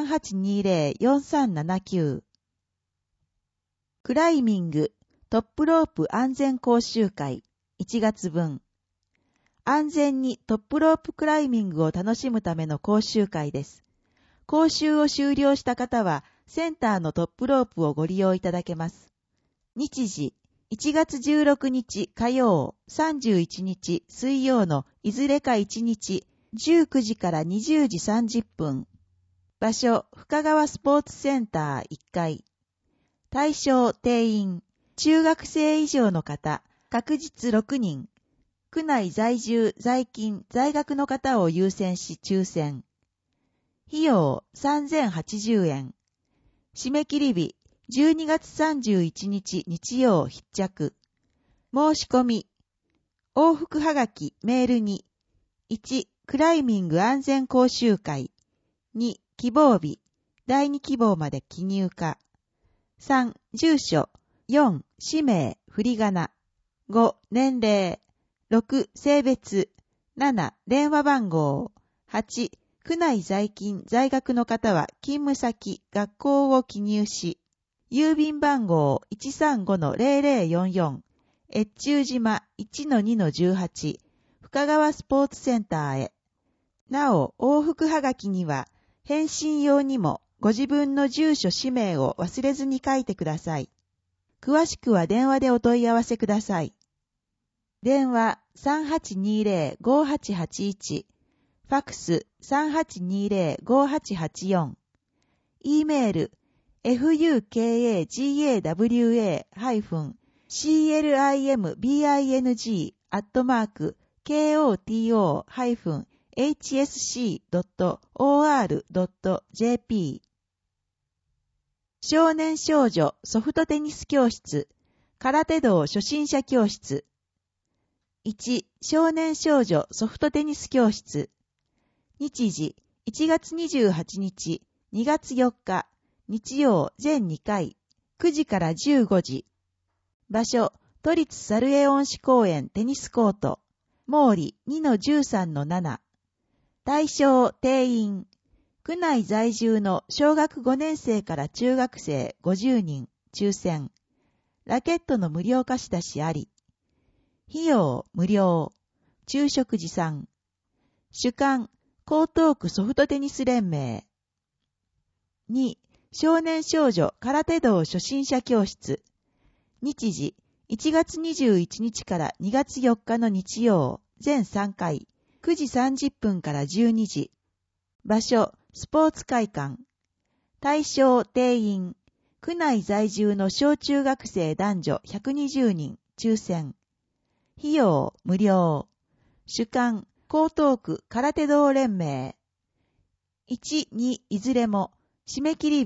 3820-4379。クライミング、トップロープ安全講習会、1月分。安全にトップロープクライミングを楽しむための講習会です。講習を終了した方は、センターのトップロープをご利用いただけます。日時、1月16日火曜、31日水曜のいずれか1日、19時から20時30分。場所、深川スポーツセンター1階。対象定員、中学生以上の方、確実6人。区内在住、在勤、在学の方を優先し抽選。費用3080円。締め切り日、12月31日日曜必着。申し込み。往復はがきメールに、1、クライミング安全講習会。2、希望日、第2希望まで記入か。3、住所。4、氏名、振り仮名。5、年齢。6、性別。7、電話番号。8、区内在勤、在学の方は勤務先、学校を記入し、郵便番号 135-0044、越中島 1-2-18、深川スポーツセンターへ。なお、往復はがきには、返信用にもご自分の住所氏名を忘れずに書いてください。詳しくは電話でお問い合わせください。電話 3820-5881、ファクス 3820-5884。E メール fukagabling-climbing@koto-hsc.or.jp。 少年少女ソフトテニス教室、空手道初心者教室。1、少年少女ソフトテニス教室。日時、1月28日、2月4日、日曜全2回、9時から15時。場所、都立サルエオン市公園テニスコート、毛利 2-13-7。対象定員、区内在住の小学5年生から中学生50人、抽選。ラケットの無料貸し出しあり。費用無料。昼食持参。主幹、江東区ソフトテニス連盟。2、少年少女空手道初心者教室。日時、1月21日から2月4日の日曜、全3回、9時30分から12時。場所、スポーツ会館。対象定員、区内在住の小中学生男女120人、抽選。費用無料。主幹、江東区空手道連盟。1、2いずれも、締め切り日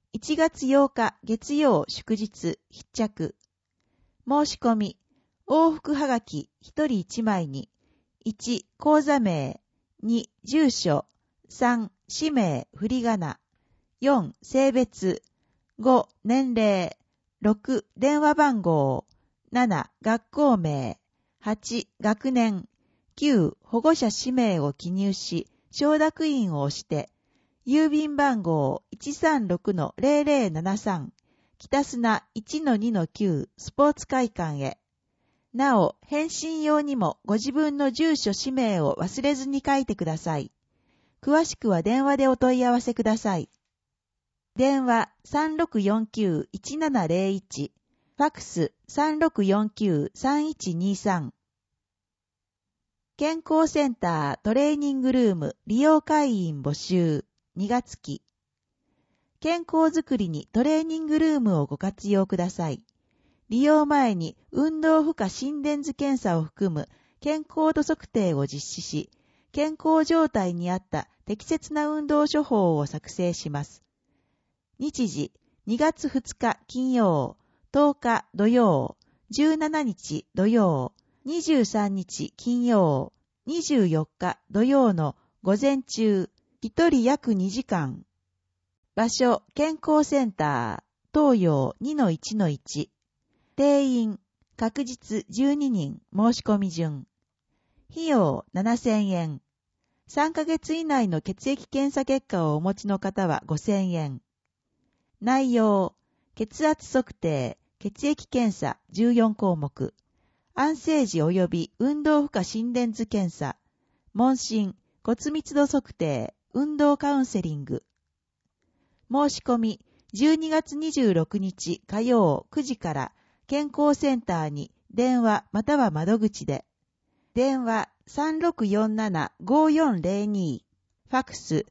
1月8日月曜祝日必着。申し込み、往復はがき1人1枚に、1、口座名、2、住所、3、氏名、振り仮名、4、性別、5、年齢、6、電話番号、7、学校名、8、学年、9、保護者氏名を記入し、承諾印を押して、郵便番号 136-0073 北砂 1-2-9 スポーツ会館へ。なお、返信用にもご自分の住所氏名を忘れずに書いてください。詳しくは電話でお問い合わせください。電話 3649-1701 ファックス 3649-3123。健康センタートレーニングルーム利用会員募集2月期。健康づくりにトレーニングルームをご活用ください。利用前に運動負荷心電図検査を含む健康度測定を実施し、健康状態に合った適切な運動処方を作成します。日時2月2日金曜、10日土曜、17日土曜、23日金曜、24日土曜の午前中、1人約2時間。場所、健康センター、東洋 2-1-1。定員、確実12人、申し込み順。費用7000円。3ヶ月以内の血液検査結果をお持ちの方は5000円。内容、血圧測定、血液検査14項目。安静時及び運動負荷心電図検査。問診、骨密度測定、運動カウンセリング。申し込み、12月26日火曜9時から健康センターに電話または窓口で。電話 3647-5402。ファックス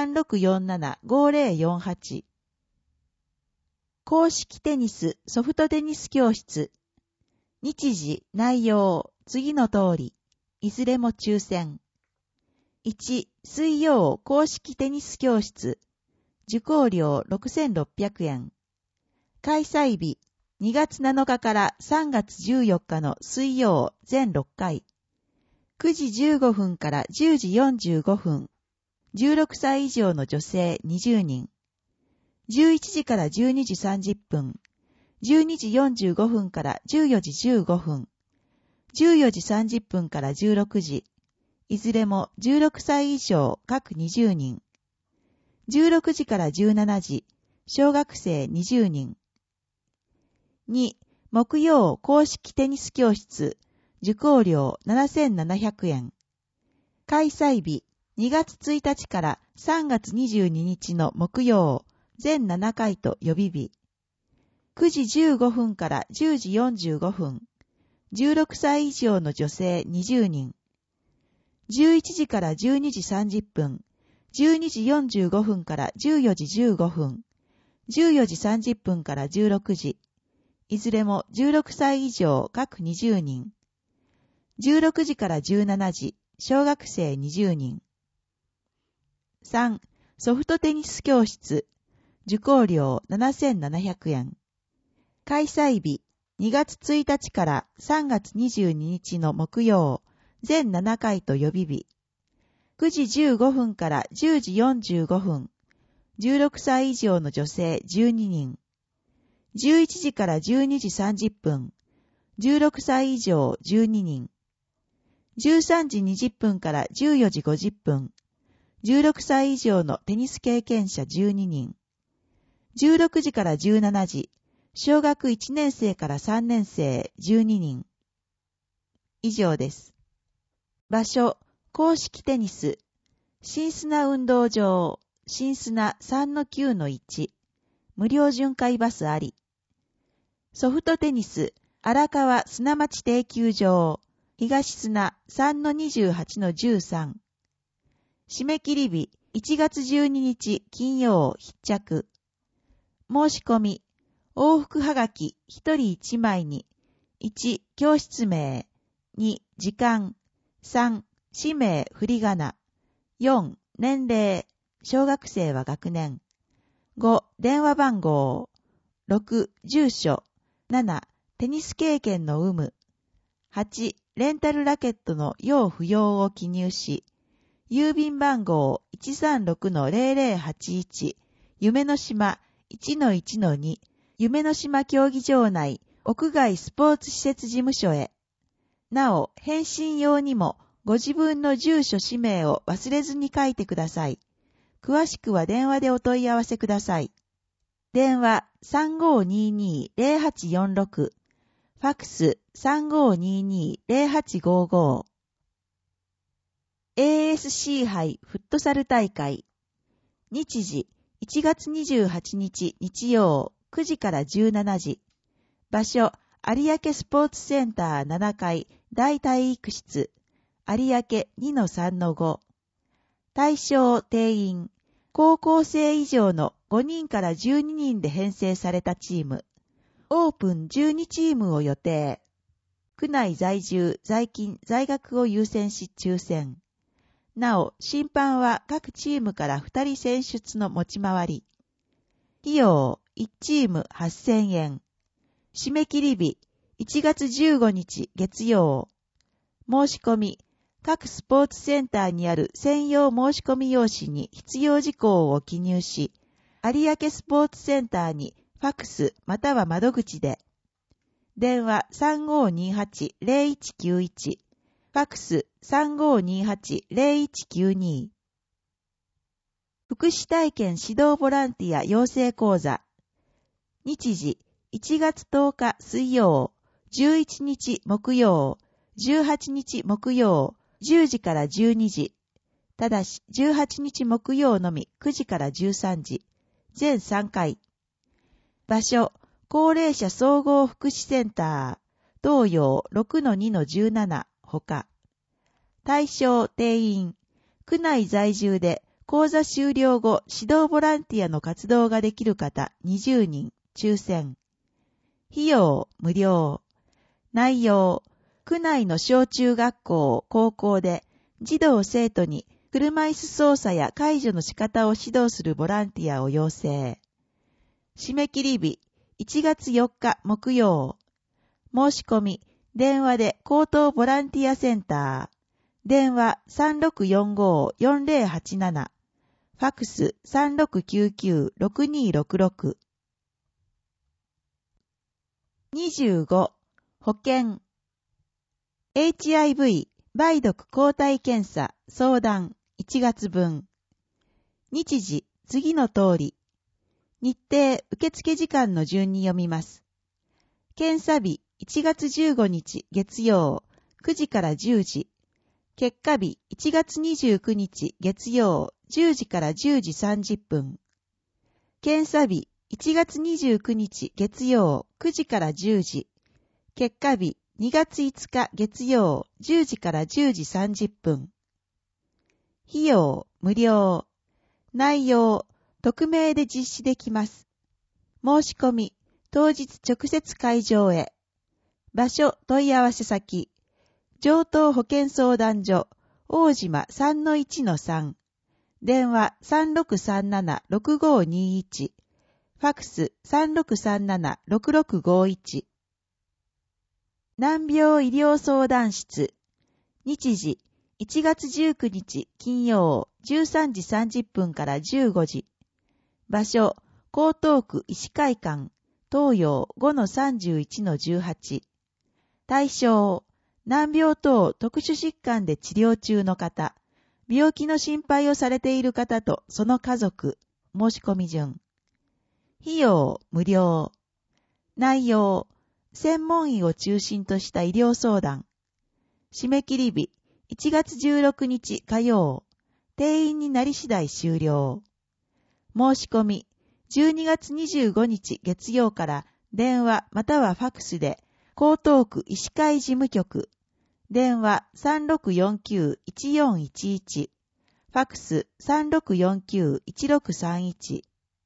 3647-5048。公式テニスソフトテニス教室。日時、内容、次の通り。いずれも抽選。1、水曜公式テニス教室。受講料6600円。開催日、2月7日から3月14日の水曜全6回。9時15分から10時45分。16歳以上の女性20人。11時から12時30分。12時45分から14時15分。14時30分から16時。いずれも16歳以上各20人。16時から17時。小学生20人。2、木曜公式テニス教室。受講料7700円。開催日、2月1日から3月22日の木曜、全7回と予備日。9時15分から10時45分。16歳以上の女性20人。11時から12時30分。12時45分から14時15分。14時30分から16時。いずれも16歳以上各20人。16時から17時。小学生20人。3、ソフトテニス教室。受講料7700円。開催日、2月1日から3月22日の木曜、全7回と予備日。9時15分から10時45分。16歳以上の女性12人。11時から12時30分。16歳以上12人。13時20分から14時50分。16歳以上のテニス経験者12人。16時から17時。小学1年生から3年生12人。以上です。場所、公式テニス。新砂運動場、新砂 3-9-1。無料巡回バスあり。ソフトテニス、荒川砂町定休場、東砂 3-28-13。締め切り日、1月12日金曜必着。申し込み、往復はがき1人1枚に、1、教室名、2、時間、3、氏名振り仮名、4、年齢、小学生は学年、 5、電話番号。6、住所。7、テニス経験の有無。8、レンタルラケットの要不要を記入し、郵便番号 136-0081、夢の島 1-1-2、夢の島競技場内屋外スポーツ施設事務所へ。なお、返信用にもご自分の住所氏名を忘れずに書いてください。詳しくは電話でお問い合わせください。電話 3522-0846、ファックス 3522-0855。ASC 杯フットサル大会。日時1月28日日曜9時から17時。場所有明スポーツセンター7階大体育室。有明 2-3-5。対象定員。高校生以上の5人から12人で編成されたチーム。オープン12チームを予定。区内在住、在勤、在学を優先し抽選。なお、審判は各チームから2人選出の持ち回り。費用、1チーム8000円。締め切り日、1月15日月曜。申し込み、各スポーツセンターにある専用申し込み用紙に必要事項を記入し、有明スポーツセンターにファックスまたは窓口で。電話 3528-0191。ファックス 3528-0192。福祉体験指導ボランティア養成講座。日時1月10日水曜、11日木曜、18日木曜、10時から12時。ただし18日木曜のみ9時から13時。全3回。場所、高齢者総合福祉センター、東洋 6-2-17。他。対象定員。区内在住で講座終了後指導ボランティアの活動ができる方20人抽選。費用無料。内容。区内の小中学校、高校で児童生徒に車椅子操作や介助の仕方を指導するボランティアを要請。締め切り日1月4日木曜。申し込み、電話で高等ボランティアセンター。電話 3645-4087。ファックス 3699-6266。25. 保険。HIV 梅毒抗体検査相談1月分。日時次の通り。日程受付時間の順に読みます。検査日1月15日月曜9時から10時。結果日1月29日月曜10時から10時30分。検査日1月29日月曜9時から10時。結果日2月5日月曜10時から10時30分。費用無料。内容匿名で実施できます。申し込み当日直接会場へ。場所問い合わせ先上東保健相談所大島 3-1-3。電話 3637-6521。ファックス 3637-6651。難病医療相談室。日時1月19日金曜13時30分から15時。場所江東区医師会館東洋 5-31-18。対象難病等特殊疾患で治療中の方、病気の心配をされている方とその家族、申し込み順。費用無料。内容専門医を中心とした医療相談。締め切り日1月16日火曜。定員になり次第終了。申し込み12月25日月曜から電話またはファックスで江東区医師会事務局。電話 3649-1411。ファックス 3649-1631。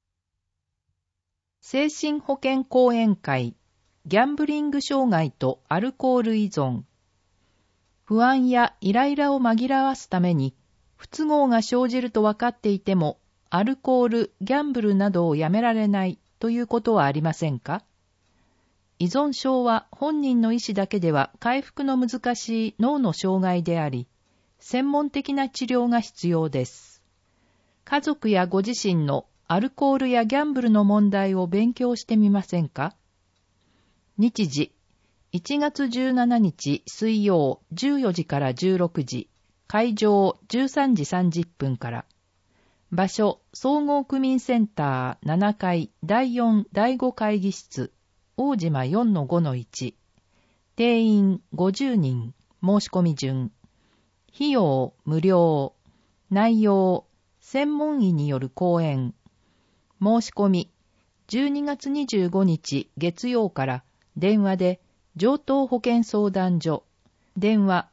精神保健講演会。ギャンブリング障害とアルコール依存。不安やイライラを紛らわすために、不都合が生じると分かっていても、 アルコール、ギャンブルなどをやめられないということはありませんか？依存症は本人の意思だけでは回復の難しい脳の障害であり、専門的な治療が必要です。家族やご自身のアルコールやギャンブルの問題を勉強してみませんか？日時、1月17日水曜14時から16時、会場13時30分から。場所、総合区民センター7階第4第5会議室、大島 4-5-1。定員50人、申し込み順。費用無料。内容、専門医による講演。申し込み、12月25日月曜から電話で城東保健相談所。電話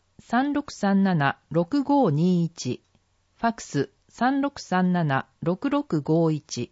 3637-6521。ファクス3637-6651。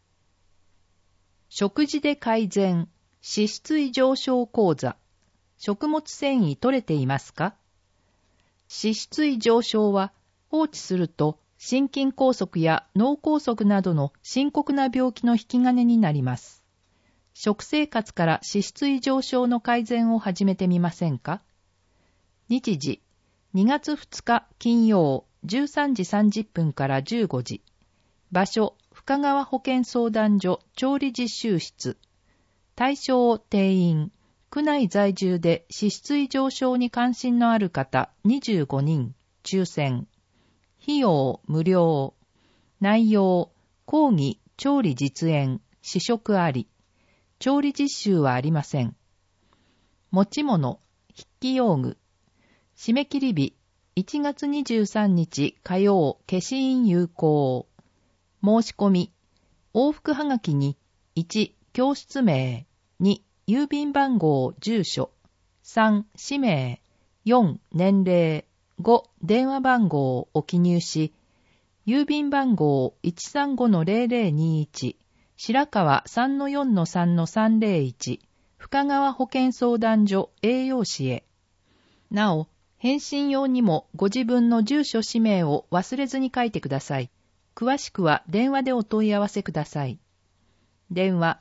食事で改善、脂質異常症講座。食物繊維取れていますか？脂質異常症は放置すると心筋梗塞や脳梗塞などの深刻な病気の引き金になります。食生活から脂質異常症の改善を始めてみませんか？日時、2月2日金曜13時30分から15時。場所、深川保健相談所調理実習室。対象定員、区内在住で脂質異常症に関心のある方25人、抽選。費用無料。内容、講義、調理実演、試食あり。調理実習はありません。持ち物、筆記用具。締め切り日、1月23日火曜、消印有効。申し込み、往復はがきに1、教室名、2、郵便番号、住所、3、氏名、4、年齢、5、電話番号を記入し、郵便番号 135-0021、白川 3-4-3-301、深川保健相談所栄養士へ。なお、返信用にもご自分の住所氏名を忘れずに書いてください。詳しくは電話でお問い合わせください。電話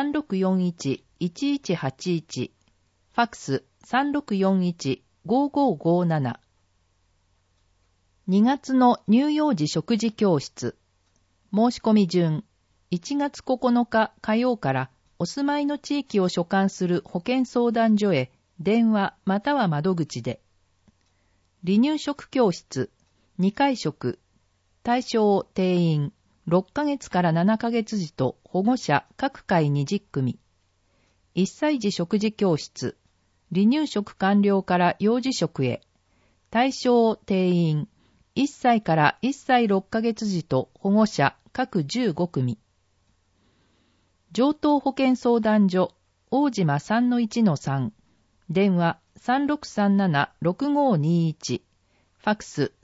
3641-1181、ファクス3641-5557。2月の乳幼児食事教室。申し込み順、1月9日火曜からお住まいの地域を所管する保健相談所へ電話または窓口で。離乳食教室、2回食、対象定員、6ヶ月から7ヶ月児と保護者各回20組。1歳児食事教室、離乳食完了から幼児食へ。対象定員、1歳から1歳6ヶ月児と保護者各15組。城東保健相談所、大島 3-1-3、電話3637-6521、ファクス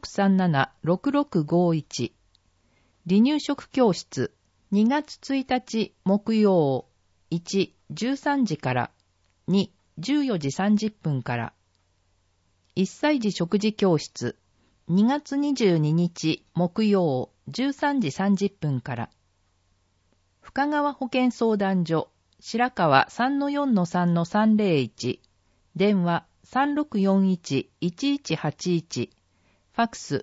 3637-6651。離乳食教室、2月1日木曜、1、13時から、2、14時30分から。1歳児食事教室、2月22日木曜、13時30分から。深川保健相談所、白川 3-4-3-301、電話3641-1181、ファクス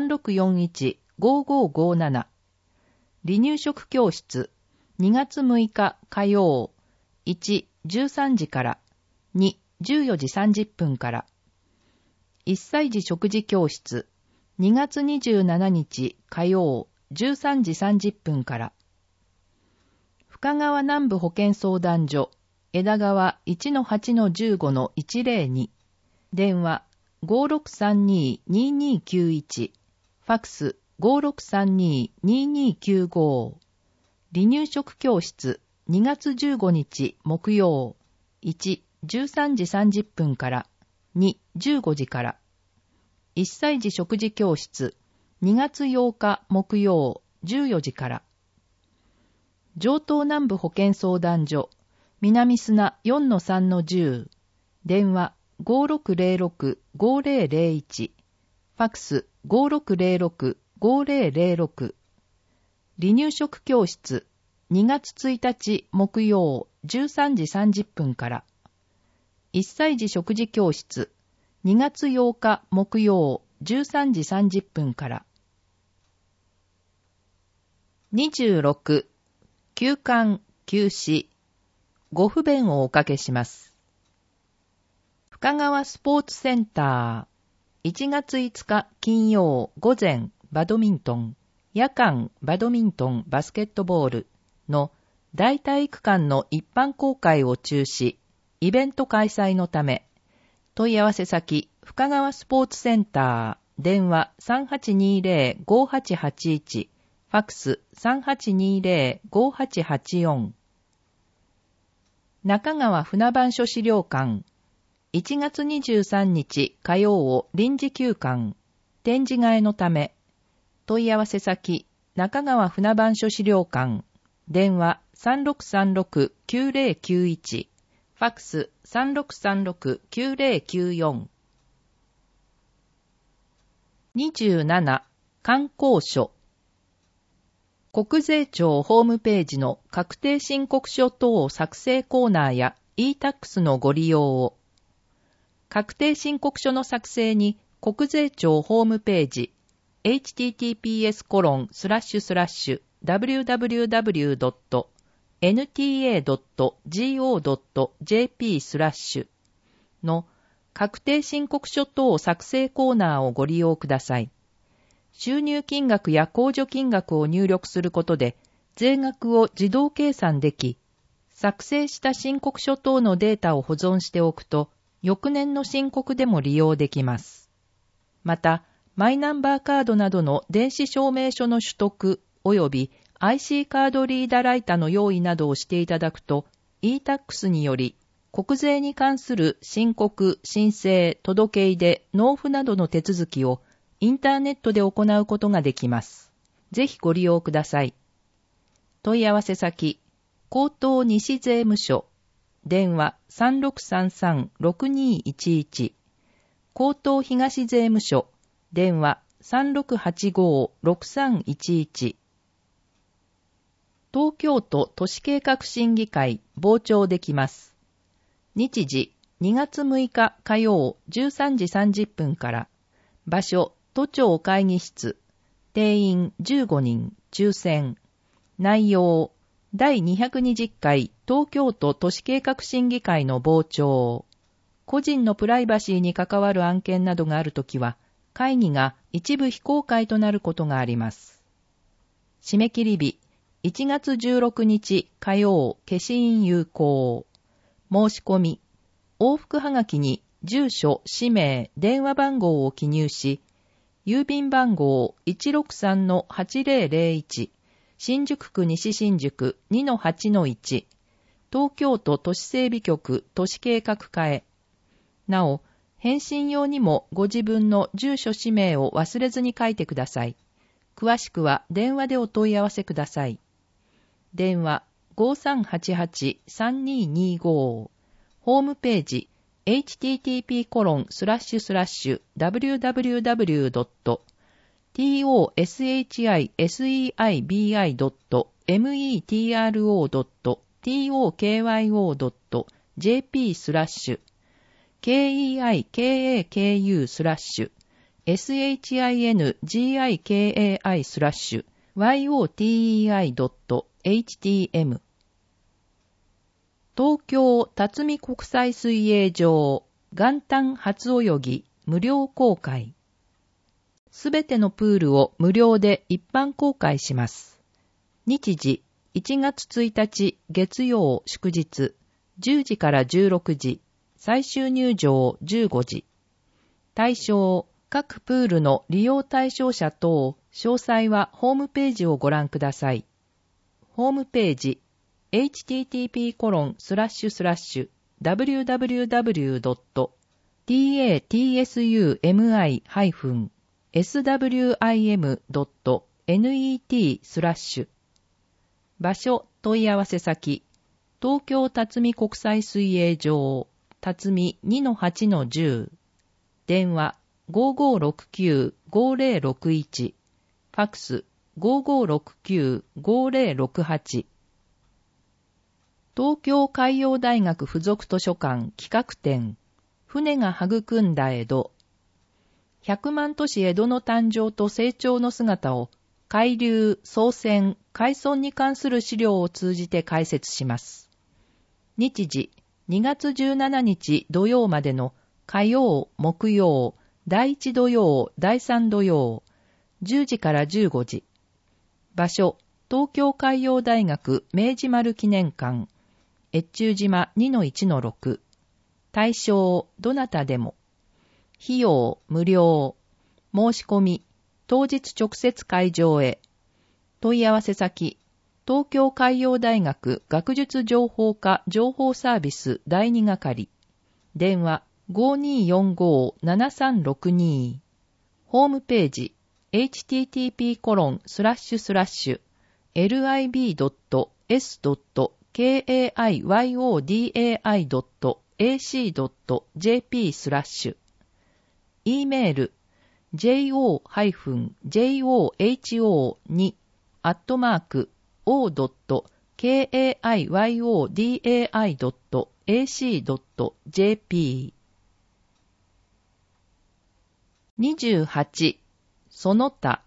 3641-5557。離乳食教室、2月6日火曜、1、13時から、2、14時30分から。1歳児食事教室、2月27日火曜、13時30分から。深川南部保健相談所、枝川 1-8-15-102、電話5632-2291、ファクス5632-2295。離乳食教室、2月15日木曜、1、13時30分から、2、15時から。1歳児食事教室、2月8日木曜、14時から。城東南部保健相談所、南砂 4-3-10、電話5606-5001、ファクス5606-5006。 離乳食教室2月1日木曜13時30分から、1歳児食事教室2月8日木曜13時30分から。26、休館休止、ご不便をおかけします。深川スポーツセンター、1月5日金曜午前バドミントン、夜間バドミントンバスケットボールの大体育館の一般公開を中止、イベント開催のため、問い合わせ先、深川スポーツセンター、電話 3820-5881、ファックス 3820-5884。中川船番所資料館、1月23日火曜を臨時休館、展示替えのため、問い合わせ先、中川船番所資料館、電話 3636-9091、ファックス 3636-9094。27、観光所。国税庁ホームページの確定申告書等作成コーナーや e-tax のご利用を。確定申告書の作成に国税庁ホームページ https://www.nta.go.jp/ の確定申告書等作成コーナーをご利用ください。収入金額や控除金額を入力することで税額を自動計算でき、作成した申告書等のデータを保存しておくと、翌年の申告でも利用できます。また、マイナンバーカードなどの電子証明書の取得及び IC カードリーダーライタの用意などをしていただくと、e-tax により国税に関する申告、申請、届け出、納付などの手続きをインターネットで行うことができます。ぜひご利用ください。問い合わせ先、江東西税務署、電話 3633-6211、江東東税務署、電話 3685-6311。東京都都市計画審議会傍聴できます。日時2月6日火曜13時30分から。場所都庁会議室。定員15人抽選。内容第220回東京都都市計画審議会の傍聴。個人のプライバシーに関わる案件などがあるときは、会議が一部非公開となることがあります。締め切り日、1月16日火曜、消印有効。申し込み、往復はがきに住所、氏名、電話番号を記入し、郵便番号 163-8001、新宿区西新宿 2-8-1、東京都都市整備局都市計画課へ。なお、返信用にもご自分の住所氏名を忘れずに書いてください。詳しくは電話でお問い合わせください。電話 5388-3225。ホームページ http://www.toshisimetro.tokyo.jp/ keikai/shingikai/yotei.htm。 東京辰巳国際水泳場元旦初泳ぎ無料公開。すべてのプールを無料で一般公開します。日時1月1日月曜祝日10時から16時、最終入場15時。対象、各プールの利用対象者等、詳細はホームページをご覧ください。ホームページ、http://www.tatsumi-swim.net/ 場所問い合わせ先、東京辰巳国際水泳場、辰巳 2-8-10、電話 5569-5061、ファックス 5569-5068。東京海洋大学附属図書館企画展、船が育んだ江戸。百万都市江戸の誕生と成長の姿を、海流、創船、海村に関する資料を通じて解説します。日時、2月17日土曜までの火曜、木曜、第1土曜、第3土曜、10時から15時。場所、東京海洋大学明治丸記念館。越中島 2-1-6。対象、どなたでも。費用、無料。申し込み、当日直接会場へ。問い合わせ先、東京海洋大学学術情報科情報サービス第2係。電話、5245-7362。ホームページ、http://lib.s.kaiyodai.ac.jp/。e メール、jo-joh2@kaiyodai.ac.jp。 28. その他。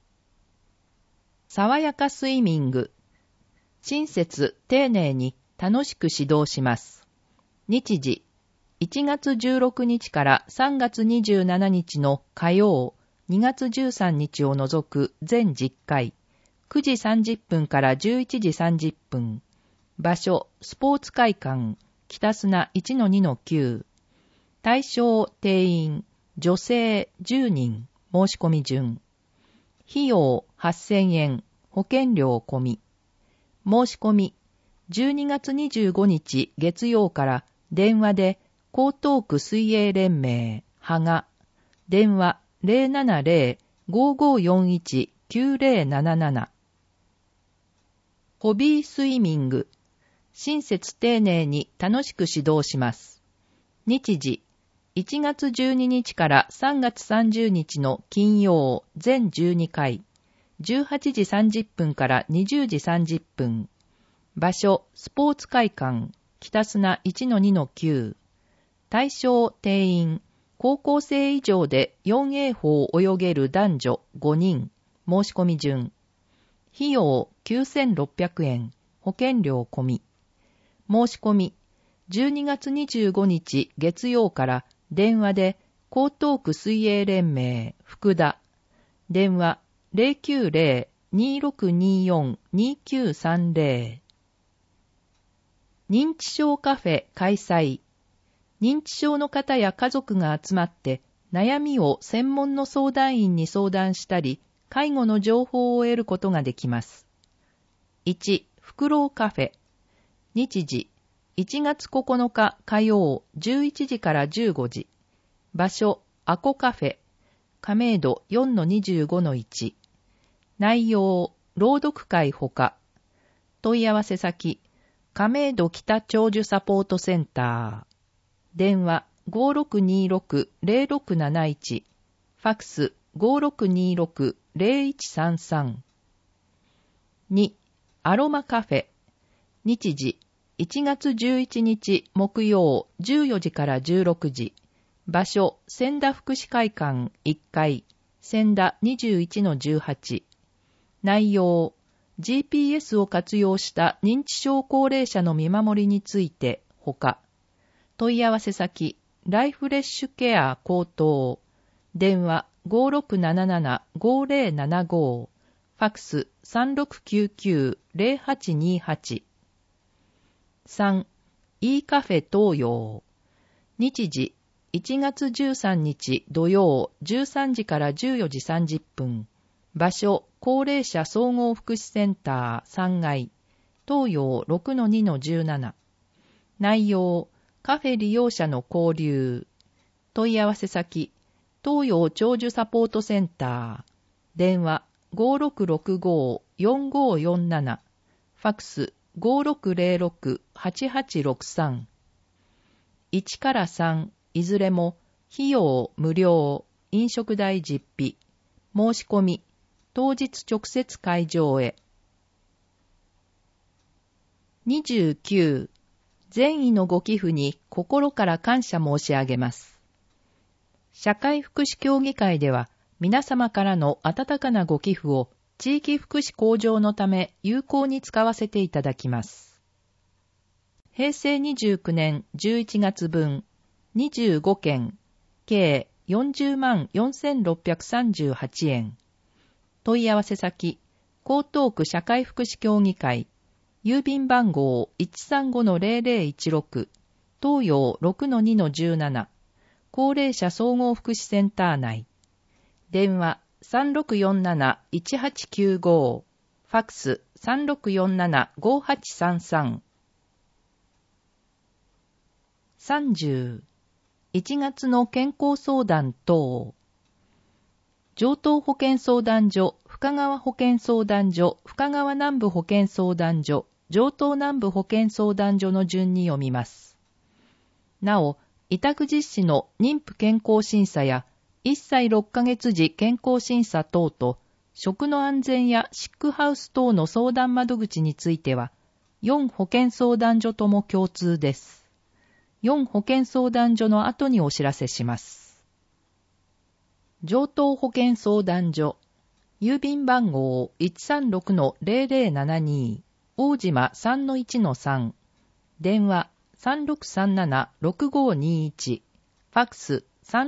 爽やかスイミング。親切、丁寧に楽しく指導します。日時、1月16日から3月27日の火曜、2月13日を除く全10回、9時30分から11時30分。場所、スポーツ会館、北砂 1-2-9。対象、定員、女性10人、申し込み順。費用8000円、保険料込み。申し込み、12月25日月曜から電話で江東区水泳連盟、はが、電話 070-5541-9077。ホビースイミング。親切丁寧に楽しく指導します。日時、1月12日から3月30日の金曜全12回、18時30分から20時30分。場所、スポーツ会館、北砂 1-2-9。対象、定員、高校生以上で 4A 法を泳げる男女5人、申し込み順。費用9600円、保険料込み。申し込み、12月25日月曜から電話で江東区水泳連盟、福田。電話 090-2624-2930。認知症カフェ開催。認知症の方や家族が集まって悩みを専門の相談員に相談したり、介護の情報を得ることができます。1、フクロウカフェ。日時、1月9日火曜11時から15時。場所、アコカフェ。亀戸 4-25-1。内容、朗読会ほか。問い合わせ先、亀戸北長寿サポートセンター。電話 5626-0671。ファクス 5626-0133。2. アロマカフェ。日時、1月11日木曜14時から16時。場所、千田福祉会館1階、千田 21-18。内容、GPS を活用した認知症高齢者の見守りについてほか。問い合わせ先、ライフレッシュケア高等。電話 5677-5075。ファクス 3699-0828。3. E カフェ東洋。日時、1月13日土曜13時から14時30分。場所、高齢者総合福祉センター3階、東洋 6-2-17。内容、カフェ利用者の交流。問い合わせ先、東洋長寿サポートセンター。電話 5665-4547。ファクス 5606-8863。1から3、いずれも費用無料、飲食代実費。申し込み、 当日直接会場へ。29、善意のご寄付に心から感謝申し上げます。社会福祉協議会では、皆様からの温かなご寄付を地域福祉向上のため有効に使わせていただきます。平成29年11月分、25件、計40万4638円。問い合わせ先、江東区社会福祉協議会、郵便番号 135-0016、東洋 6-2-17、高齢者総合福祉センター内。電話 3647-1895、ファックス 3647-5833。30、1月の健康相談等。城東保健相談所、深川保健相談所、深川南部保健相談所、城東南部保健相談所の順に読みます。なお、委託実施の妊婦健康審査や1歳6ヶ月時健康審査等と、食の安全やシックハウス等の相談窓口については、4保健相談所とも共通です。4保健相談所の後にお知らせします。城東保健相談所、郵便番号 136-0072、大島 3-1-3、電話3637-6521、ファックス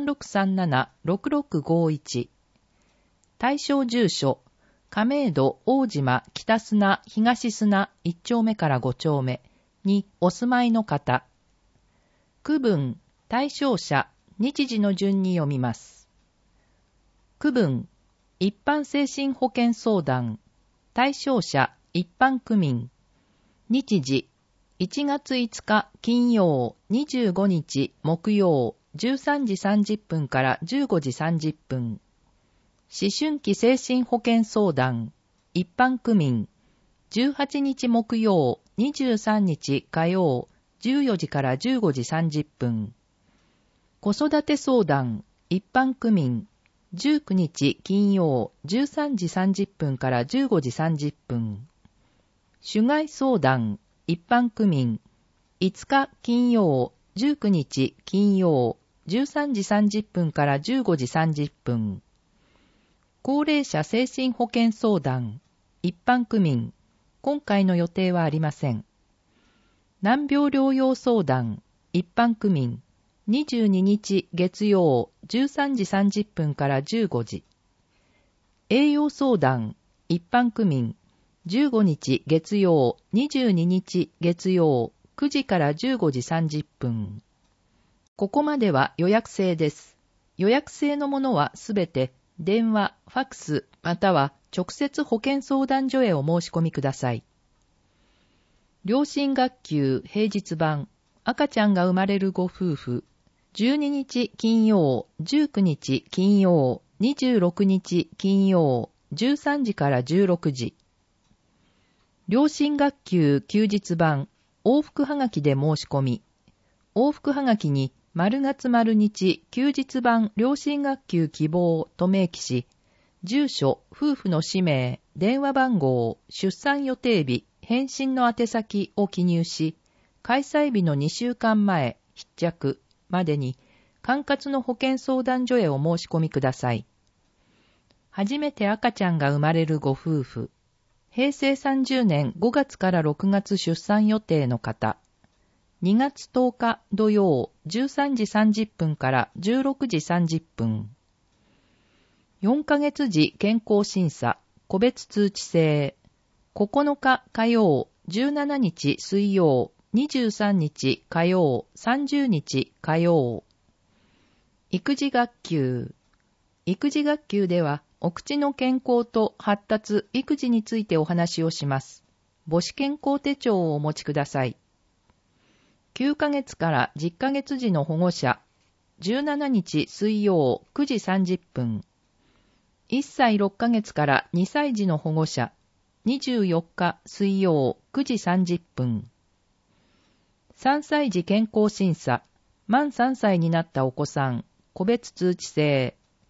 3637-6651。対象住所、亀戸大島北砂東砂1丁目から5丁目にお住まいの方。区分、対象者、日時の順に読みます。区分、一般精神保健相談、対象者、一般区民。日時、1月5日金曜、25日木曜、13時30分から15時30分。思春期精神保健相談、一般区民。18日木曜、23日火曜、14時から15時30分。子育て相談、一般区民。19日金曜、13時30分から15時30分。種害相談、一般区民。5日金曜、19日金曜、13時30分から15時30分。高齢者精神保健相談、一般区民。今回の予定はありません。難病療養相談、一般区民。22日月曜、13時30分から15時。栄養相談、一般区民。15日月曜、22日月曜、9時から15時30分。ここまでは予約制です。予約制のものはすべて電話、ファックス、または直接保健相談所へお申し込みください。両親学級平日版、赤ちゃんが生まれるご夫婦、12日金曜、19日金曜、26日金曜、13時から16時。両親学級休日版、往復はがきで申し込み。往復はがきに、丸月丸日休日版両親学級希望と明記し、住所、夫婦の氏名、電話番号、出産予定日、返信の宛先を記入し、開催日の2週間前、必着までに、管轄の保健相談所へお申し込みください。初めて赤ちゃんが生まれるご夫婦、平成30年5月から6月出産予定の方、2月10日土曜13時30分から16時30分。4ヶ月時健康審査、個別通知制。9日火曜、17日水曜、23日火曜、30日火曜。育児学級。育児学級では、お口の健康と発達、育児についてお話をします。母子健康手帳をお持ちください。9ヶ月から10ヶ月時の保護者、17日水曜9時30分。1歳6ヶ月から2歳児の保護者、24日水曜9時30分。3歳児健康審査、満3歳になったお子さん、個別通知制。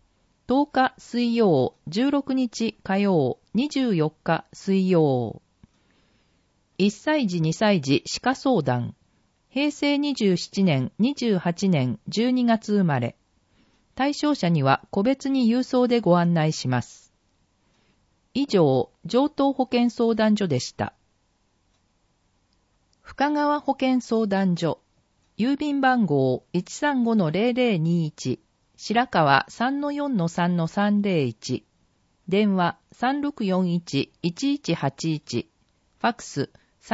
10日水曜、16日火曜、24日水曜。1歳児2歳児歯科相談。平成27年、28年12月生まれ。対象者には個別に郵送でご案内します。以上、城東保健相談所でした。深川保健相談所。郵便番号 135-0021。白川 3-4-3-301。電話 3641-1181。ファックス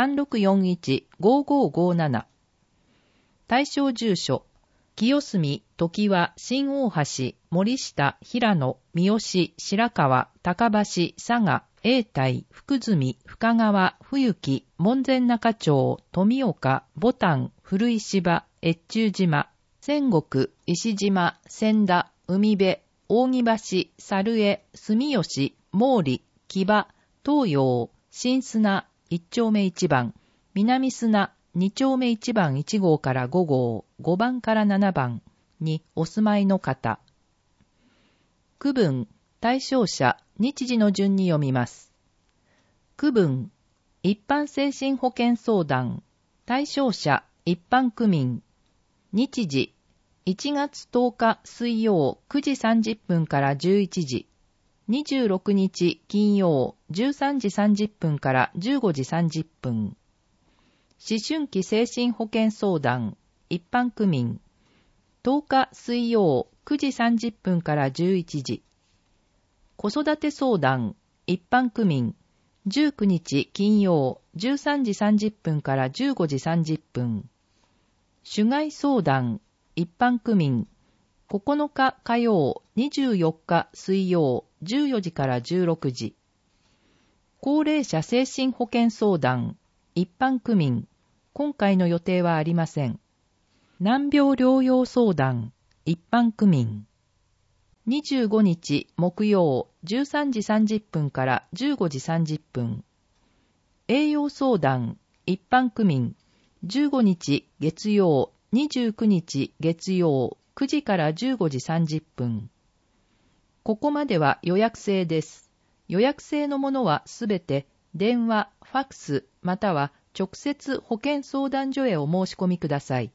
3641-5557。対象住所、清澄、常盤、新大橋、森下、平野、三好、白川、高橋、佐賀、永代、福住、深川、冬木、門前仲町、富岡、牡丹、古石場、越中島、仙石、石島、千田、海辺、扇橋、猿江、住吉、毛利、木場、東洋、新砂、1丁目1番、南砂、2丁目1番1号から5号、5番から7番にお住まいの方。区分、対象者、日時の順に読みます。区分、一般精神保健相談、対象者、一般区民。日時、1月10日水曜9時30分から11時。26日金曜13時30分から15時30分。思春期精神保健相談、一般区民。10日水曜9時30分から11時。子育て相談、一般区民。19日金曜13時30分から15時30分。種害相談、一般区民。9日火曜24日水曜14時から16時。高齢者精神保健相談、一般区民。今回の予定はありません。難病療養相談、一般区民。25日木曜13時30分から15時30分。栄養相談、一般区民。15日月曜、29日月曜、9時から15時30分。ここまでは予約制です。予約制のものはすべて電話、ファックスまたは直接保健相談所へお申し込みください。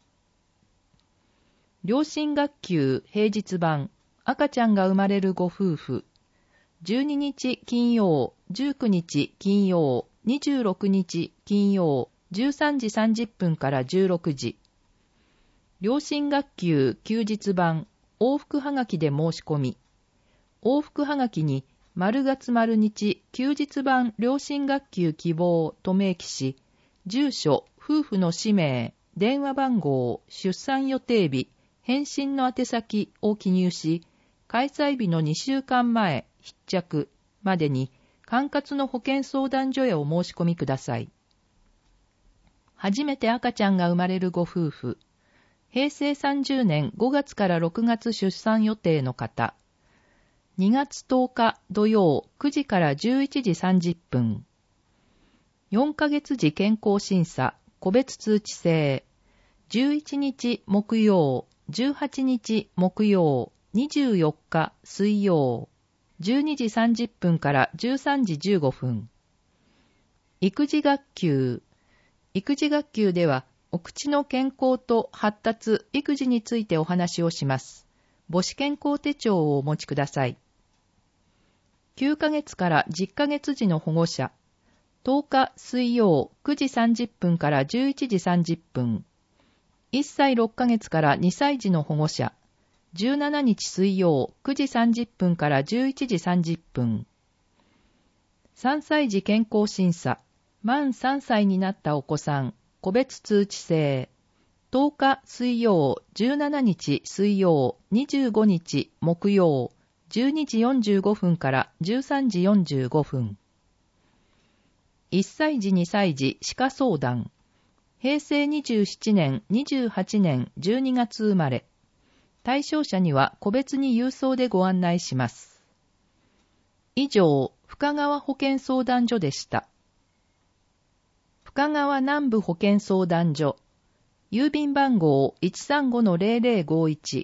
両親学級平日版、赤ちゃんが生まれるご夫婦。12日金曜、19日金曜、26日金曜、13時30分から16時。両親学級休日版、往復はがきで申し込み。往復はがきに、丸月丸日休日版両親学級希望と明記し、住所、夫婦の氏名、電話番号、出産予定日、返信の宛先を記入し、開催日の2週間前、必着までに、管轄の保健相談所へお申し込みください。初めて赤ちゃんが生まれるご夫婦。平成30年5月から6月出産予定の方。2月10日土曜9時から11時30分。4ヶ月時健康審査、個別通知制。11日木曜、18日木曜、24日水曜。12時30分から13時15分。育児学級。育児学級では、お口の健康と発達、育児についてお話をします。母子健康手帳をお持ちください。9ヶ月から10ヶ月時の保護者。10日水曜9時30分から11時30分。1歳6ヶ月から2歳児の保護者。17日水曜9時30分から11時30分。3歳児健康審査。満3歳になったお子さん。個別通知制。10日水曜、17日水曜、25日木曜、12時45分から13時45分。1歳児2歳児歯科相談。平成27年、28年12月生まれ。対象者には個別に郵送でご案内します。以上、深川保健相談所でした。深川南部保健相談所。郵便番号 135-0051。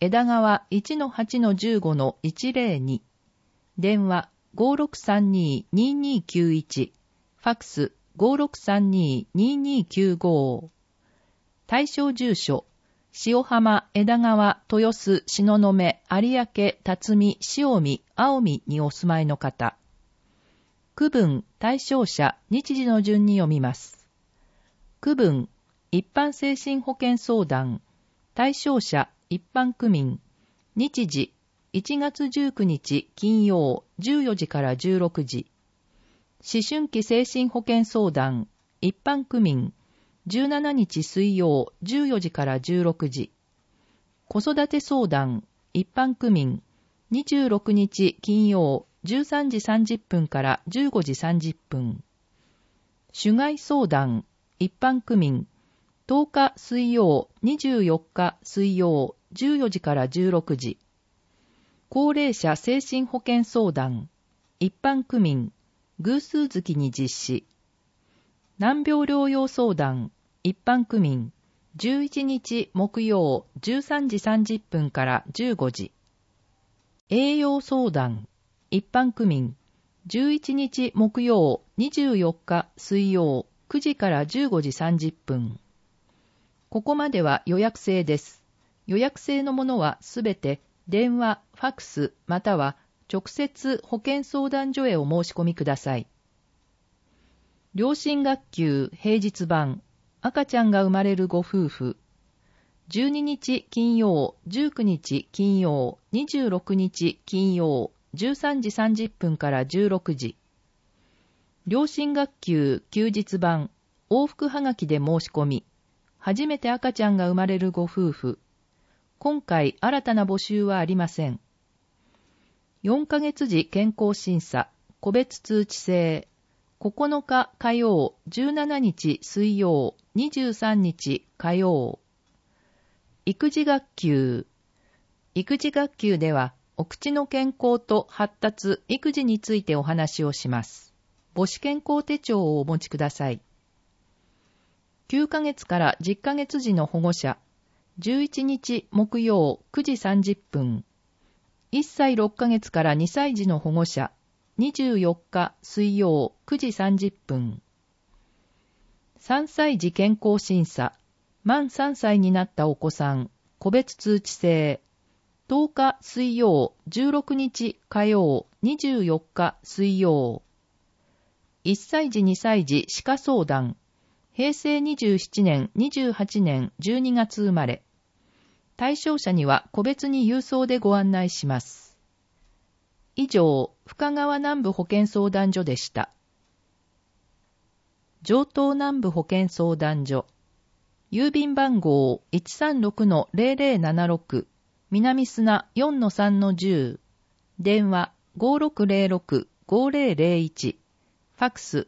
枝川 1-8-15-102、電話 5632-2291、ファックス 5632-2295。対象住所、塩浜、枝川、豊洲、東雲、有明、辰巳、塩見、青海にお住まいの方。区分、対象者、日時の順に読みます。区分、一般精神保健相談、対象者、一般区民、日時、1月19日金曜14時から16時。思春期精神保健相談、一般区民、17日水曜14時から16時。子育て相談、一般区民、26日金曜13時30分から15時30分。種害相談、一般区民、10日水曜24日水曜14時から16時。高齢者精神保健相談、一般区民、偶数月に実施。難病療養相談、一般区民、11日木曜13時30分から15時。栄養相談、一般区民、11日木曜24日水曜9時から15時30分。ここまでは予約制です。予約制のものはすべて電話、ファックスまたは直接保健相談所へお申し込みください。良心学級平日版、赤ちゃんが生まれるご夫婦。12日金曜、19日金曜、26日金曜、13時30分から16時。良心学級休日版、往復はがきで申し込み。初めて赤ちゃんが生まれるご夫婦。今回新たな募集はありません。4ヶ月時健康審査、個別通知制。9日火曜、17日水曜、23日火曜。育児学級。育児学級では、お口の健康と発達、育児についてお話をします。母子健康手帳をお持ちください。9ヶ月から10ヶ月時の保護者。11日木曜9時30分。1歳6ヶ月から2歳児の保護者。24日水曜9時30分。3歳児健康審査。満3歳になったお子さん。個別通知制。10日水曜、16日火曜、24日水曜。1歳児2歳児歯科相談。平成27年、28年12月生まれ。対象者には個別に郵送でご案内します。以上、深川南部保健相談所でした。城東南部保健相談所。郵便番号 136-0076、南砂 4-3-10、電話 5606-5001、ファックス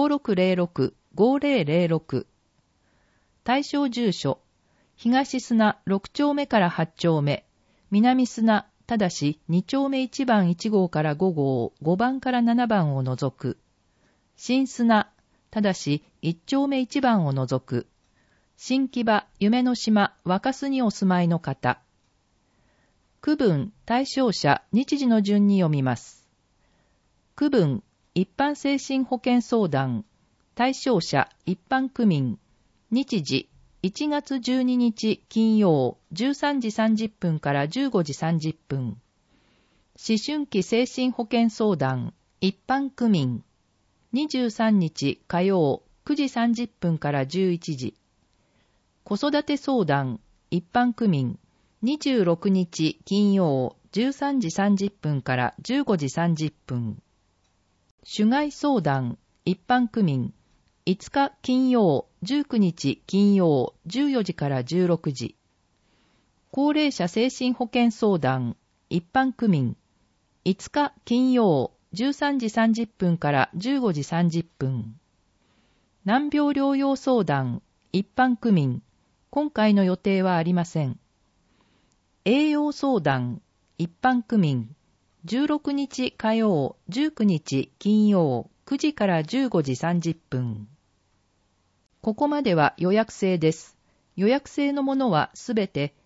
5606-5006。対象住所、東砂6丁目から8丁目、南砂ただし2丁目1番1号から5号、5番から7番を除く。新砂ただし1丁目1番を除く。新木場、夢の島、若洲にお住まいの方。区分、対象者、日時の順に読みます。区分、一般精神保健相談。対象者、一般区民。日時、1月12日金曜、13時30分から15時30分。思春期精神保健相談。一般区民。23日火曜、9時30分から11時。子育て相談、一般区民、26日金曜、13時30分から15時30分。種害相談、一般区民、5日金曜、19日金曜、14時から16時。高齢者精神保健相談、一般区民、5日金曜、13時30分から15時30分。難病療養相談、一般区民、今回の予定はありません。栄養相談、一般区民、16日火曜、19日金曜、9時から15時30分。ここまでは予約制です。予約制のものはすべて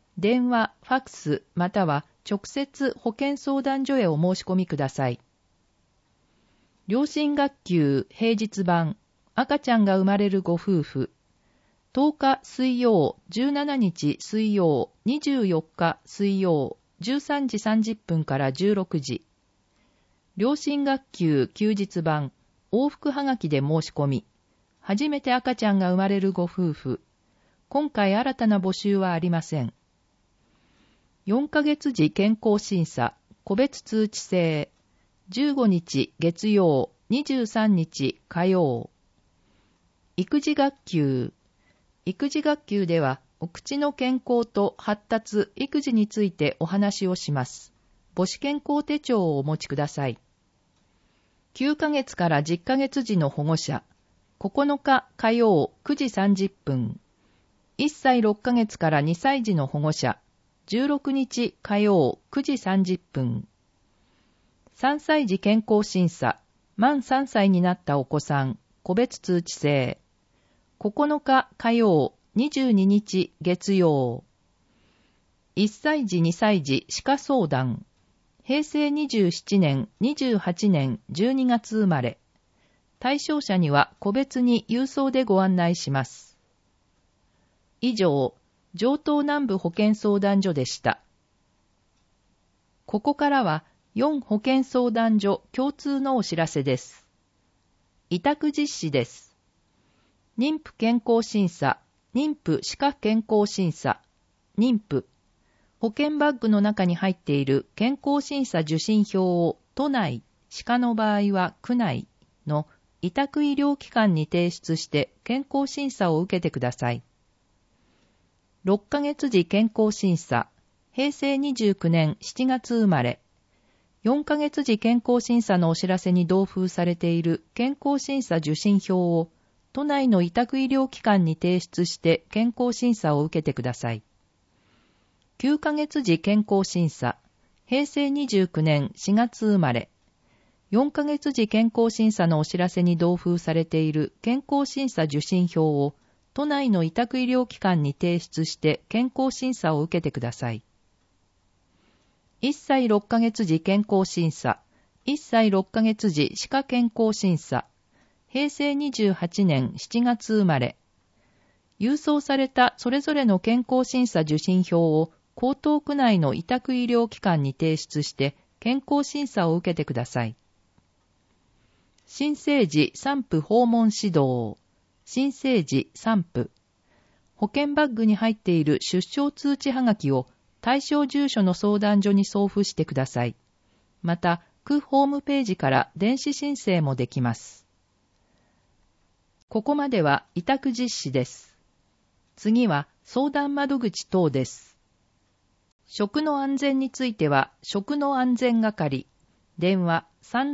電話、ファックスまたは直接保健相談所へお申し込みください。良心学級平日版、赤ちゃんが生まれるご夫婦、10日水曜、17日水曜、24日水曜、13時30分から16時。良心学級休日版、往復はがきで申し込み、初めて赤ちゃんが生まれるご夫婦、今回新たな募集はありません。4ヶ月時健康審査、個別通知制、15日月曜、23日火曜。育児学級。育児学級では、お口の健康と発達、育児についてお話をします。母子健康手帳をお持ちください。9ヶ月から10ヶ月時の保護者、9日火曜9時30分。1歳6ヶ月から2歳児の保護者、16日火曜9時30分。3歳児健康審査、満3歳になったお子さん、個別通知制。9日火曜、22日月曜。1歳児2歳児歯科相談。平成27年、28年12月生まれ。対象者には個別に郵送でご案内します。以上、城東南部保健相談所でした。ここからは4保健相談所共通のお知らせです。委託実施です。妊婦健康審査、妊婦歯科健康審査、妊婦。保険バッグの中に入っている健康審査受診票を都内、歯科の場合は区内の委託医療機関に提出して健康審査を受けてください。6ヶ月時健康審査、平成29年7月生まれ。4ヶ月時健康審査のお知らせに同封されている健康審査受診票を都内の委託医療機関に提出して健康審査を受けてください。9ヶ月時健康審査、平成29年4月生まれ。4ヶ月時健康審査のお知らせに同封されている健康審査受診票を都内の委託医療機関に提出して健康審査を受けてください。1歳6ヶ月時健康審査、1歳6ヶ月時歯科健康審査、平成28年7月生まれ。郵送されたそれぞれの健康審査受診票を江東区内の委託医療機関に提出して健康審査を受けてください。新生児産婦訪問指導、新生児産婦。保険バッグに入っている出生通知はがきを対象住所の相談所に送付してください。また、区ホームページから電子申請もできます。ここまでは委託実施です。次は相談窓口等です。食の安全については、食の安全係、電話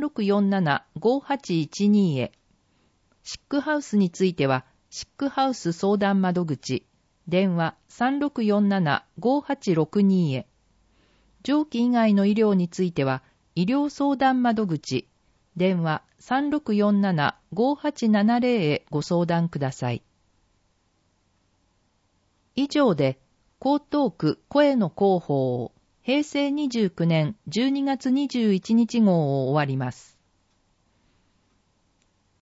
3647-5812 へ。シックハウスについては、シックハウス相談窓口、電話 3647-5862 へ。上記以外の医療については、医療相談窓口、電話 3647-5870 へご相談ください。以上で、江東区声の広報、平成29年12月21日号を終わります。